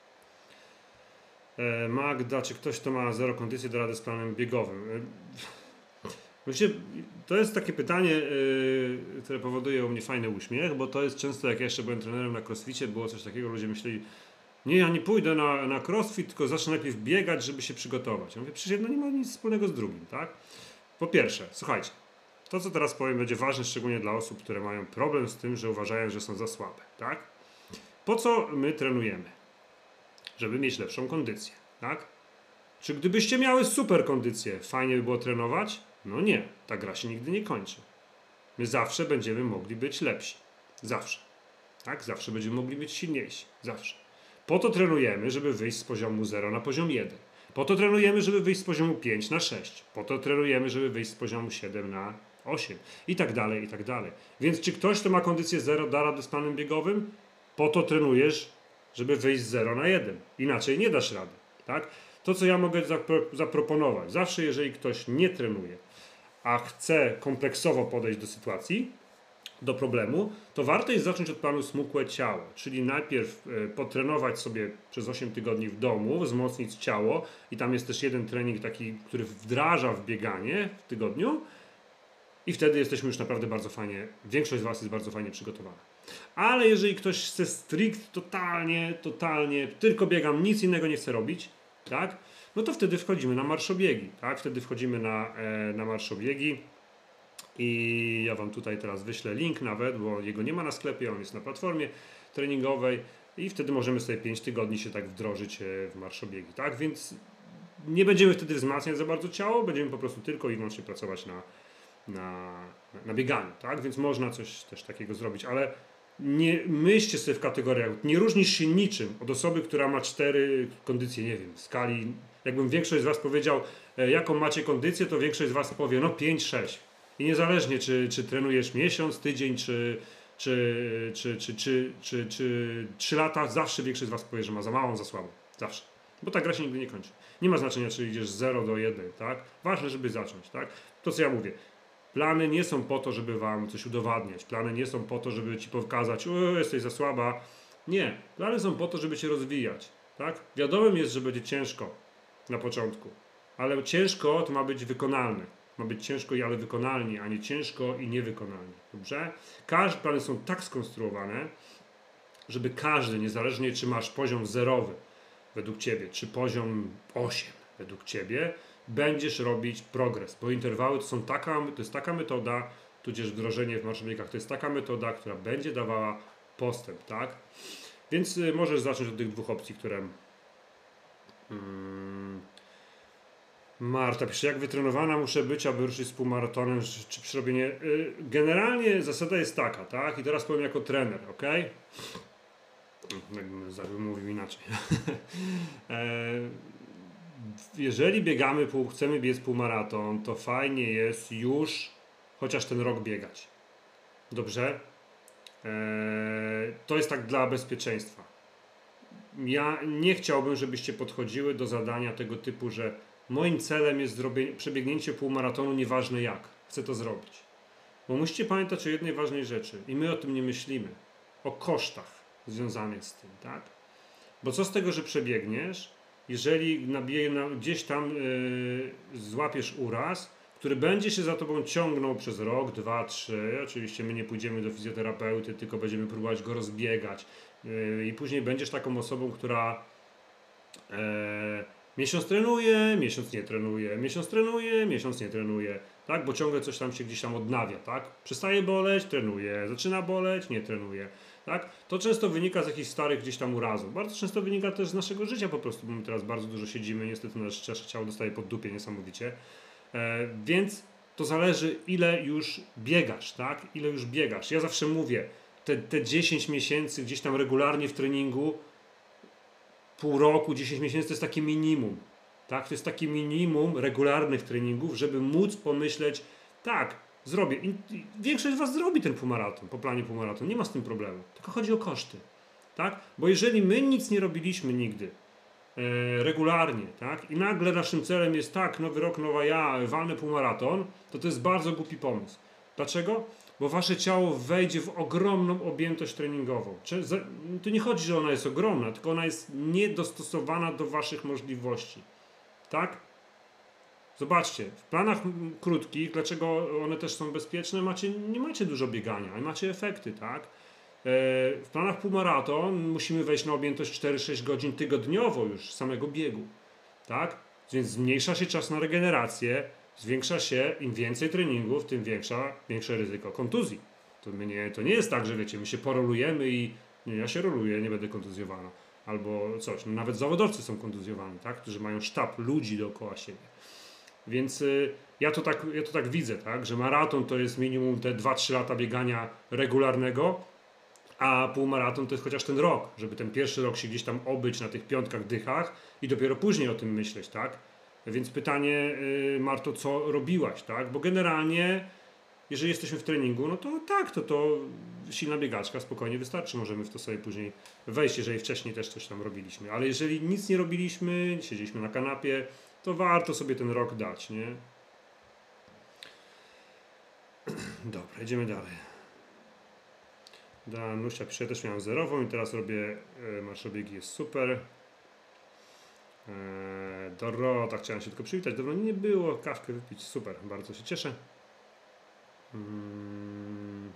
S1: E, Magda, czy ktoś, kto ma zero kondycji, da radę z planem biegowym? E, Właściwie to jest takie pytanie, yy, które powoduje u mnie fajny uśmiech, bo to jest często, jak ja jeszcze byłem trenerem na crossficie, było coś takiego, ludzie myśleli, nie, ja nie pójdę na, na crossfit, tylko zacznę najpierw biegać, żeby się przygotować. Ja mówię, przecież jedno nie ma nic wspólnego z drugim, tak? Po pierwsze, słuchajcie, To, co teraz powiem, będzie ważne szczególnie dla osób, które mają problem z tym, że uważają, że są za słabe, tak? Po co my trenujemy? Żeby mieć lepszą kondycję, tak? Czy gdybyście miały super kondycję, fajnie by było trenować? No nie, ta gra się nigdy nie kończy. My zawsze będziemy mogli być lepsi. Zawsze. Tak? Zawsze będziemy mogli być silniejsi. Zawsze. Po to trenujemy, żeby wyjść z poziomu zero na poziom jeden. Po to trenujemy, żeby wyjść z poziomu pięć na sześć. Po to trenujemy, żeby wyjść z poziomu siedem na osiem. I tak dalej, i tak dalej. Więc czy ktoś, kto ma kondycję zero, da radę z planem biegowym? Po to trenujesz, żeby wyjść z zero na jeden. Inaczej nie dasz rady. Tak? To, co ja mogę zapro zaproponować. Zawsze, jeżeli ktoś nie trenuje, a chce kompleksowo podejść do sytuacji, do problemu, to warto jest zacząć od planu smukłe ciało, czyli najpierw y, potrenować sobie przez osiem tygodni w domu, wzmocnić ciało i tam jest też jeden trening taki, który wdraża w bieganie w tygodniu i wtedy jesteśmy już naprawdę bardzo fajnie, większość z Was jest bardzo fajnie przygotowana. Ale jeżeli ktoś chce strict, totalnie, totalnie, tylko biegam, nic innego nie chce robić, tak? No to wtedy wchodzimy na marszobiegi, tak? Wtedy wchodzimy na, e, na marszobiegi. I ja Wam tutaj teraz wyślę link nawet, bo jego nie ma na sklepie, on jest na platformie treningowej i wtedy możemy sobie pięć tygodni się tak wdrożyć w marszobiegi, tak? Więc nie będziemy wtedy wzmacniać za bardzo ciało, będziemy po prostu tylko i wyłącznie pracować na, na, na bieganiu, tak? Więc można coś też takiego zrobić, ale nie myślcie sobie w kategoriach, nie różnisz się niczym od osoby, która ma cztery kondycje, nie wiem, w skali, jakbym większość z Was powiedział, jaką macie kondycję, to większość z Was powie, no pięć sześć. I niezależnie, czy, czy trenujesz miesiąc, tydzień, czy, czy, czy, czy, czy, czy, czy trzy lata, zawsze większość z Was powie, że ma za małą, za słabą. Zawsze. Bo ta gra się nigdy nie kończy. Nie ma znaczenia, czy idziesz z zero do jeden, tak? Ważne, żeby zacząć, tak? To, co ja mówię. Plany nie są po to, żeby Wam coś udowadniać. Plany nie są po to, żeby Ci pokazać, o, jesteś za słaba. Nie. Plany są po to, żeby Cię rozwijać, tak? Wiadomym jest, że będzie ciężko na początku. Ale ciężko to ma być wykonalne. Ma być ciężko, ale wykonalnie, a nie ciężko i niewykonalnie. Dobrze? Każde plany są tak skonstruowane, żeby każdy, niezależnie czy masz poziom zerowy według Ciebie, czy poziom osiem według Ciebie, będziesz robić progres. Bo interwały to są taka, to jest taka metoda, tudzież wdrożenie w marszobiegach, to jest taka metoda, która będzie dawała postęp, tak? Więc y, możesz zacząć od tych dwóch opcji, które... Hmm, Marta pisze, jak wytrenowana muszę być, aby ruszyć z półmaratonem, czy przy robienie... Generalnie zasada jest taka, tak? I teraz powiem jako trener, ok? Jakbym mówił inaczej. Jeżeli biegamy, pół, chcemy biec półmaraton, to fajnie jest już chociaż ten rok biegać. Dobrze? To jest tak dla bezpieczeństwa. Ja nie chciałbym, żebyście podchodziły do zadania tego typu, że moim celem jest zrobienie, przebiegnięcie półmaratonu, nieważne jak. Chcę to zrobić. Bo musicie pamiętać o jednej ważnej rzeczy. I my o tym nie myślimy. O kosztach związanych z tym, tak? Bo co z tego, że przebiegniesz, jeżeli nabije, na, gdzieś tam yy, złapiesz uraz, który będzie się za tobą ciągnął przez rok, dwa, trzy. Oczywiście my nie pójdziemy do fizjoterapeuty, tylko będziemy próbować go rozbiegać. Yy, I później będziesz taką osobą, która... Yy, Miesiąc trenuje, miesiąc nie trenuje, miesiąc trenuje, miesiąc nie trenuje, tak? Bo ciągle coś tam się gdzieś tam odnawia, tak? Przestaje boleć, trenuje, zaczyna boleć, nie trenuje, tak? To często wynika z jakichś starych gdzieś tam urazów. Bardzo często wynika też z naszego życia po prostu, bo my teraz bardzo dużo siedzimy, niestety nasze ciało dostaje pod dupie niesamowicie, e, więc to zależy, ile już biegasz, tak? Ile już biegasz. Ja zawsze mówię, te, te dziesięć miesięcy gdzieś tam regularnie w treningu, pół roku, dziesięć miesięcy to jest takie minimum. Tak? To jest takie minimum regularnych treningów, żeby móc pomyśleć, tak, zrobię. I większość z Was zrobi ten półmaraton, po planie półmaraton. Nie ma z tym problemu. Tylko chodzi o koszty. Tak? Bo jeżeli my nic nie robiliśmy nigdy e, regularnie, tak? I nagle naszym celem jest tak, nowy rok, nowa ja, walnę półmaraton, to to jest bardzo głupi pomysł. Dlaczego? Bo Wasze ciało wejdzie w ogromną objętość treningową. Tu nie chodzi, że ona jest ogromna, tylko ona jest niedostosowana do Waszych możliwości. Tak? Zobaczcie, w planach krótkich, dlaczego one też są bezpieczne, macie, nie macie dużo biegania, ale macie efekty, tak? W planach półmaraton musimy wejść na objętość cztery sześć godzin tygodniowo już samego biegu, tak? Więc zmniejsza się czas na regenerację, zwiększa się, im więcej treningów, tym większa, większe ryzyko kontuzji. To, my nie, to nie jest tak, że wiecie, my się porolujemy i nie, ja się roluję, nie będę kontuzjowany. Albo coś. No, nawet zawodowcy są kontuzjowani, tak? Którzy mają sztab ludzi dookoła siebie. Więc y, ja, to tak, ja to tak widzę, tak? Że maraton to jest minimum te dwa trzy lata biegania regularnego, a półmaraton to jest chociaż ten rok, żeby ten pierwszy rok się gdzieś tam obyć na tych piątkach, dychach i dopiero później o tym myśleć, tak? Więc pytanie, y, Marto, co robiłaś, tak? Bo generalnie, jeżeli jesteśmy w treningu, no to tak, to to silna biegaczka spokojnie wystarczy, możemy w to sobie później wejść, jeżeli wcześniej też coś tam robiliśmy. Ale jeżeli nic nie robiliśmy, siedzieliśmy na kanapie, to warto sobie ten rok dać, nie? Dobra, idziemy dalej. Danusia pisze, też miałem zerową i teraz robię e, marszobiegi, jest super. E, Dorota, chciałem się tylko przywitać, dobra, nie było, kawkę wypić, super, bardzo się cieszę. Hmm.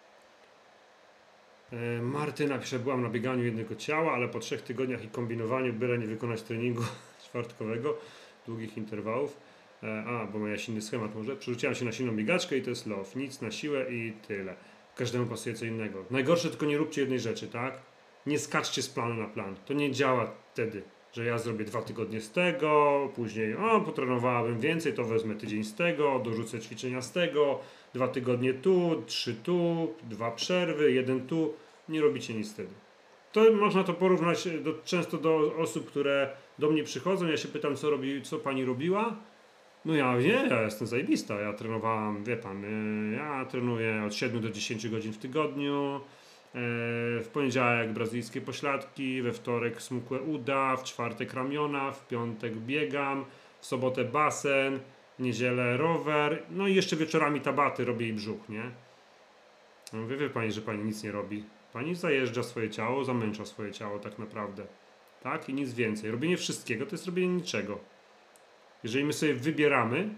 S1: E, Martyna pisze, byłam na bieganiu jednego ciała, ale po trzech tygodniach i kombinowaniu, byle nie wykonać treningu czwartkowego, długich interwałów. E, a, bo miała silny schemat może. Przerzuciłam się na silną biegaczkę i to jest love. Nic na siłę i tyle. Każdemu pasuje co innego. Najgorsze tylko nie róbcie jednej rzeczy, tak? Nie skaczcie z planu na plan. To nie działa wtedy, że ja zrobię dwa tygodnie z tego, później o, potrenowałem więcej, to wezmę tydzień z tego, dorzucę ćwiczenia z tego, dwa tygodnie tu, trzy tu, dwa przerwy, jeden tu. Nie robicie nic wtedy. To można to porównać do, często do osób, które do mnie przychodzą. Ja się pytam, co, robi, co pani robiła? No ja nie, ja jestem zajebista. Ja trenowałam, wie pan, ja trenuję od siedmiu do dziesięciu godzin w tygodniu. W poniedziałek brazylijskie pośladki, we wtorek smukłe uda, w czwartek ramiona, w piątek biegam, w sobotę basen, w niedzielę rower, no i jeszcze wieczorami tabaty robię i brzuch, nie? No wie, wie pani, że pani nic nie robi. Pani zajeżdża swoje ciało, zamęcza swoje ciało tak naprawdę. Tak? I nic więcej. Robienie wszystkiego to jest robienie niczego. Jeżeli my sobie wybieramy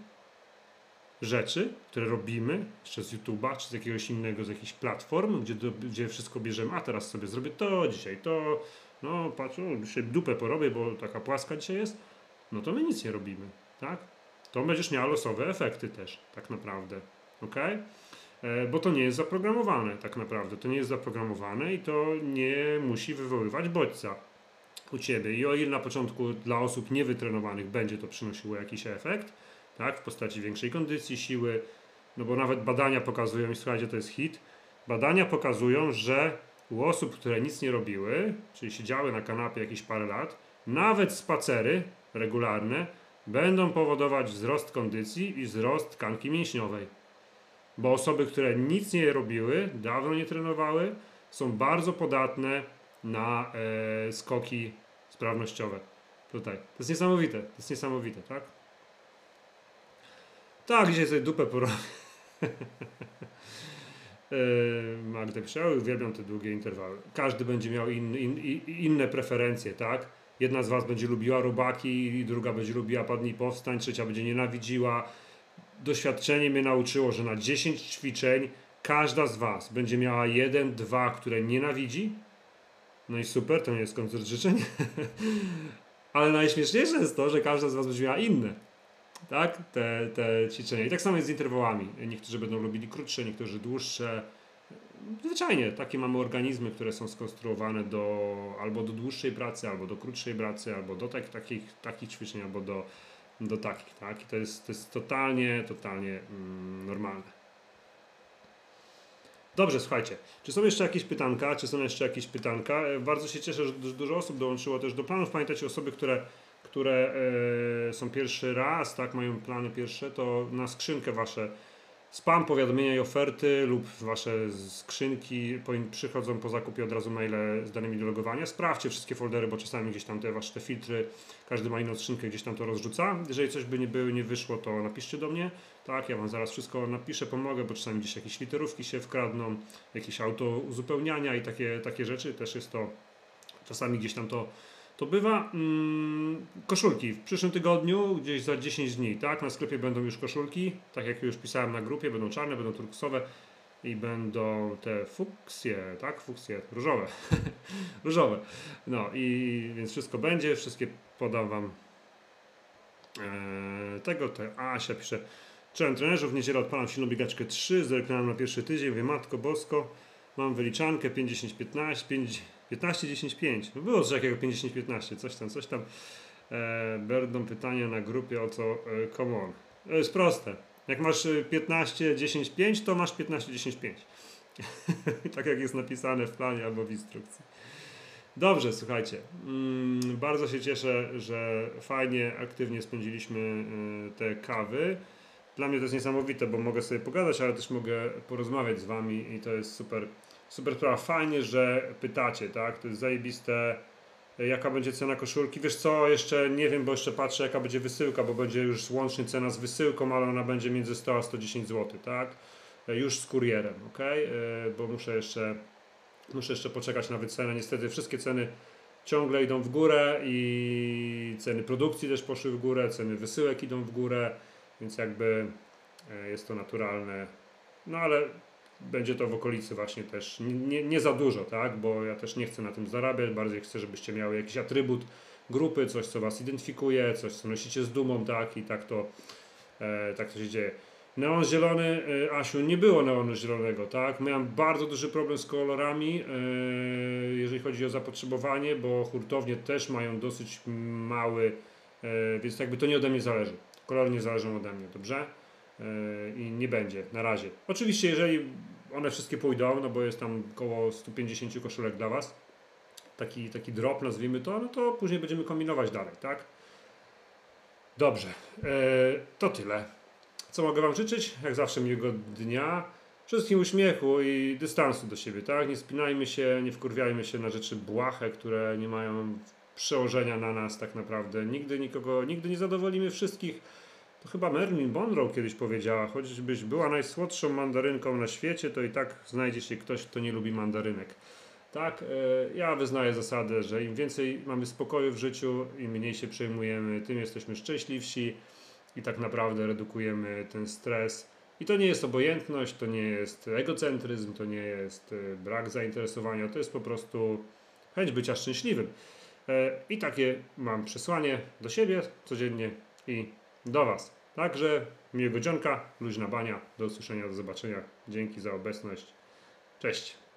S1: rzeczy, które robimy, jeszcze z YouTube'a, czy z jakiegoś innego, z jakichś platform, gdzie, do, gdzie wszystko bierzemy, a teraz sobie zrobię to, dzisiaj to, no patrz, o, dzisiaj dupę porobię, bo taka płaska dzisiaj jest, no to my nic nie robimy, tak? To będziesz miał losowe efekty też, tak naprawdę, ok? E, bo to nie jest zaprogramowane, tak naprawdę, to nie jest zaprogramowane i to nie musi wywoływać bodźca u Ciebie. I o ile na początku dla osób niewytrenowanych będzie to przynosiło jakiś efekt, tak, w postaci większej kondycji, siły, no bo nawet badania pokazują, i słuchajcie, to jest hit, badania pokazują, że u osób, które nic nie robiły, czyli siedziały na kanapie jakieś parę lat, nawet spacery regularne będą powodować wzrost kondycji i wzrost tkanki mięśniowej. Bo osoby, które nic nie robiły, dawno nie trenowały, są bardzo podatne na e, skoki sprawnościowe. Tutaj. To jest niesamowite. To jest niesamowite, tak? Tak, dzisiaj sobie dupę porobię. Magda pisze, uwielbiam te długie interwały. Każdy będzie miał in, in, in, inne preferencje, tak? Jedna z was będzie lubiła robaki, druga będzie lubiła padnij powstań, trzecia będzie nienawidziła. Doświadczenie mnie nauczyło, że na dziesięć ćwiczeń każda z was będzie miała jeden, dwa, które nienawidzi. No i super, to nie jest koncert życzeń. Ale najśmieszniejsze jest to, że każda z was będzie miała inne, tak? Te, te ćwiczenia. I tak samo jest z interwałami. Niektórzy będą lubili krótsze, niektórzy dłuższe. Zwyczajnie, takie mamy organizmy, które są skonstruowane do albo do dłuższej pracy, albo do krótszej pracy, albo do tak, takich, takich ćwiczeń, albo do, do takich, tak? I to jest, to jest totalnie, totalnie mm, normalne. Dobrze, słuchajcie, czy są jeszcze jakieś pytanka, czy są jeszcze jakieś pytanka? Bardzo się cieszę, że dużo osób dołączyło też do planów. Pamiętajcie, osoby, które, które e, są pierwszy raz, tak, mają plany pierwsze, to na skrzynkę wasze spam, powiadomienia i oferty lub wasze skrzynki przychodzą po zakupie od razu maile z danymi do logowania. Sprawdźcie wszystkie foldery, bo czasami gdzieś tam te wasze te filtry, każdy ma inną skrzynkę, gdzieś tam to rozrzuca. Jeżeli coś by nie było, nie wyszło, to napiszcie do mnie. Tak, ja wam zaraz wszystko napiszę, pomogę, bo czasami gdzieś jakieś literówki się wkradną, jakieś auto uzupełniania i takie, takie rzeczy. Też jest to, czasami gdzieś tam to To bywa mm, koszulki. W przyszłym tygodniu, gdzieś za dziesięć dni, tak? Na sklepie będą już koszulki, tak jak już pisałem na grupie, będą czarne, będą turkusowe i będą te fuksje, tak? Fuksje, różowe. różowe. No i więc wszystko będzie, wszystkie podam wam e, tego, te Asia pisze, czołem trenerze, w niedzielę odpalam silną biegaczkę trzy, zerknąłem na pierwszy tydzień, mówię, matko bosko, mam wyliczankę pięć, dziesięć, piętnaście, pięć, piętnaście, dziesięć, pięć. No było coś jakiego pięć, dziesięć, piętnaście, coś tam, coś tam. E, będą pytania na grupie o to, e, come on. To jest proste. Jak masz piętnaście, dziesięć, pięć, to masz piętnaście, dziesięć, pięć. Tak jak jest napisane w planie albo w instrukcji. Dobrze, słuchajcie. Mm, bardzo się cieszę, że fajnie, aktywnie spędziliśmy y, te kawy. Dla mnie to jest niesamowite, bo mogę sobie pogadać, ale też mogę porozmawiać z wami i to jest super, super sprawa. Fajnie, że pytacie, tak? To jest zajebiste. Jaka będzie cena koszulki? Wiesz co, jeszcze nie wiem, bo jeszcze patrzę, jaka będzie wysyłka, bo będzie już łącznie cena z wysyłką, ale ona będzie między sto a sto dziesięć złotych, tak? Już z kurierem, ok? Bo muszę jeszcze, muszę jeszcze poczekać na wycenę. Niestety wszystkie ceny ciągle idą w górę i ceny produkcji też poszły w górę, ceny wysyłek idą w górę, więc jakby jest to naturalne. No ale będzie to w okolicy właśnie też nie, nie za dużo, tak? Bo ja też nie chcę na tym zarabiać, bardziej chcę, żebyście miały jakiś atrybut grupy, coś co was identyfikuje, coś co nosicie z dumą, tak? I tak to, e, tak to się dzieje. Neon zielony, e, Asiu, nie było neonu zielonego, tak? Miałem bardzo duży problem z kolorami, e, jeżeli chodzi o zapotrzebowanie, bo hurtownie też mają dosyć mały, e, więc jakby to nie ode mnie zależy. Kolory nie zależą ode mnie, dobrze? I nie będzie na razie. Oczywiście, jeżeli one wszystkie pójdą, no bo jest tam około sto pięćdziesiąt koszulek dla was, taki, taki drop nazwijmy to, no to później będziemy kombinować dalej, tak? Dobrze, to tyle. Co mogę wam życzyć? Jak zawsze miłego dnia, wszystkim uśmiechu i dystansu do siebie, tak? Nie spinajmy się, nie wkurwiajmy się na rzeczy błahe, które nie mają przełożenia na nas tak naprawdę. Nigdy nikogo, nigdy nie zadowolimy wszystkich. To chyba Marilyn Monroe kiedyś powiedziała, choćbyś była najsłodszą mandarynką na świecie, to i tak znajdzie się ktoś, kto nie lubi mandarynek. Tak, ja wyznaję zasadę, że im więcej mamy spokoju w życiu, im mniej się przejmujemy, tym jesteśmy szczęśliwsi i tak naprawdę redukujemy ten stres. I to nie jest obojętność, to nie jest egocentryzm, to nie jest brak zainteresowania, to jest po prostu chęć bycia szczęśliwym. I takie mam przesłanie do siebie codziennie i do was. Także miłego dzionka, luźna bania, do usłyszenia, do zobaczenia. Dzięki za obecność. Cześć.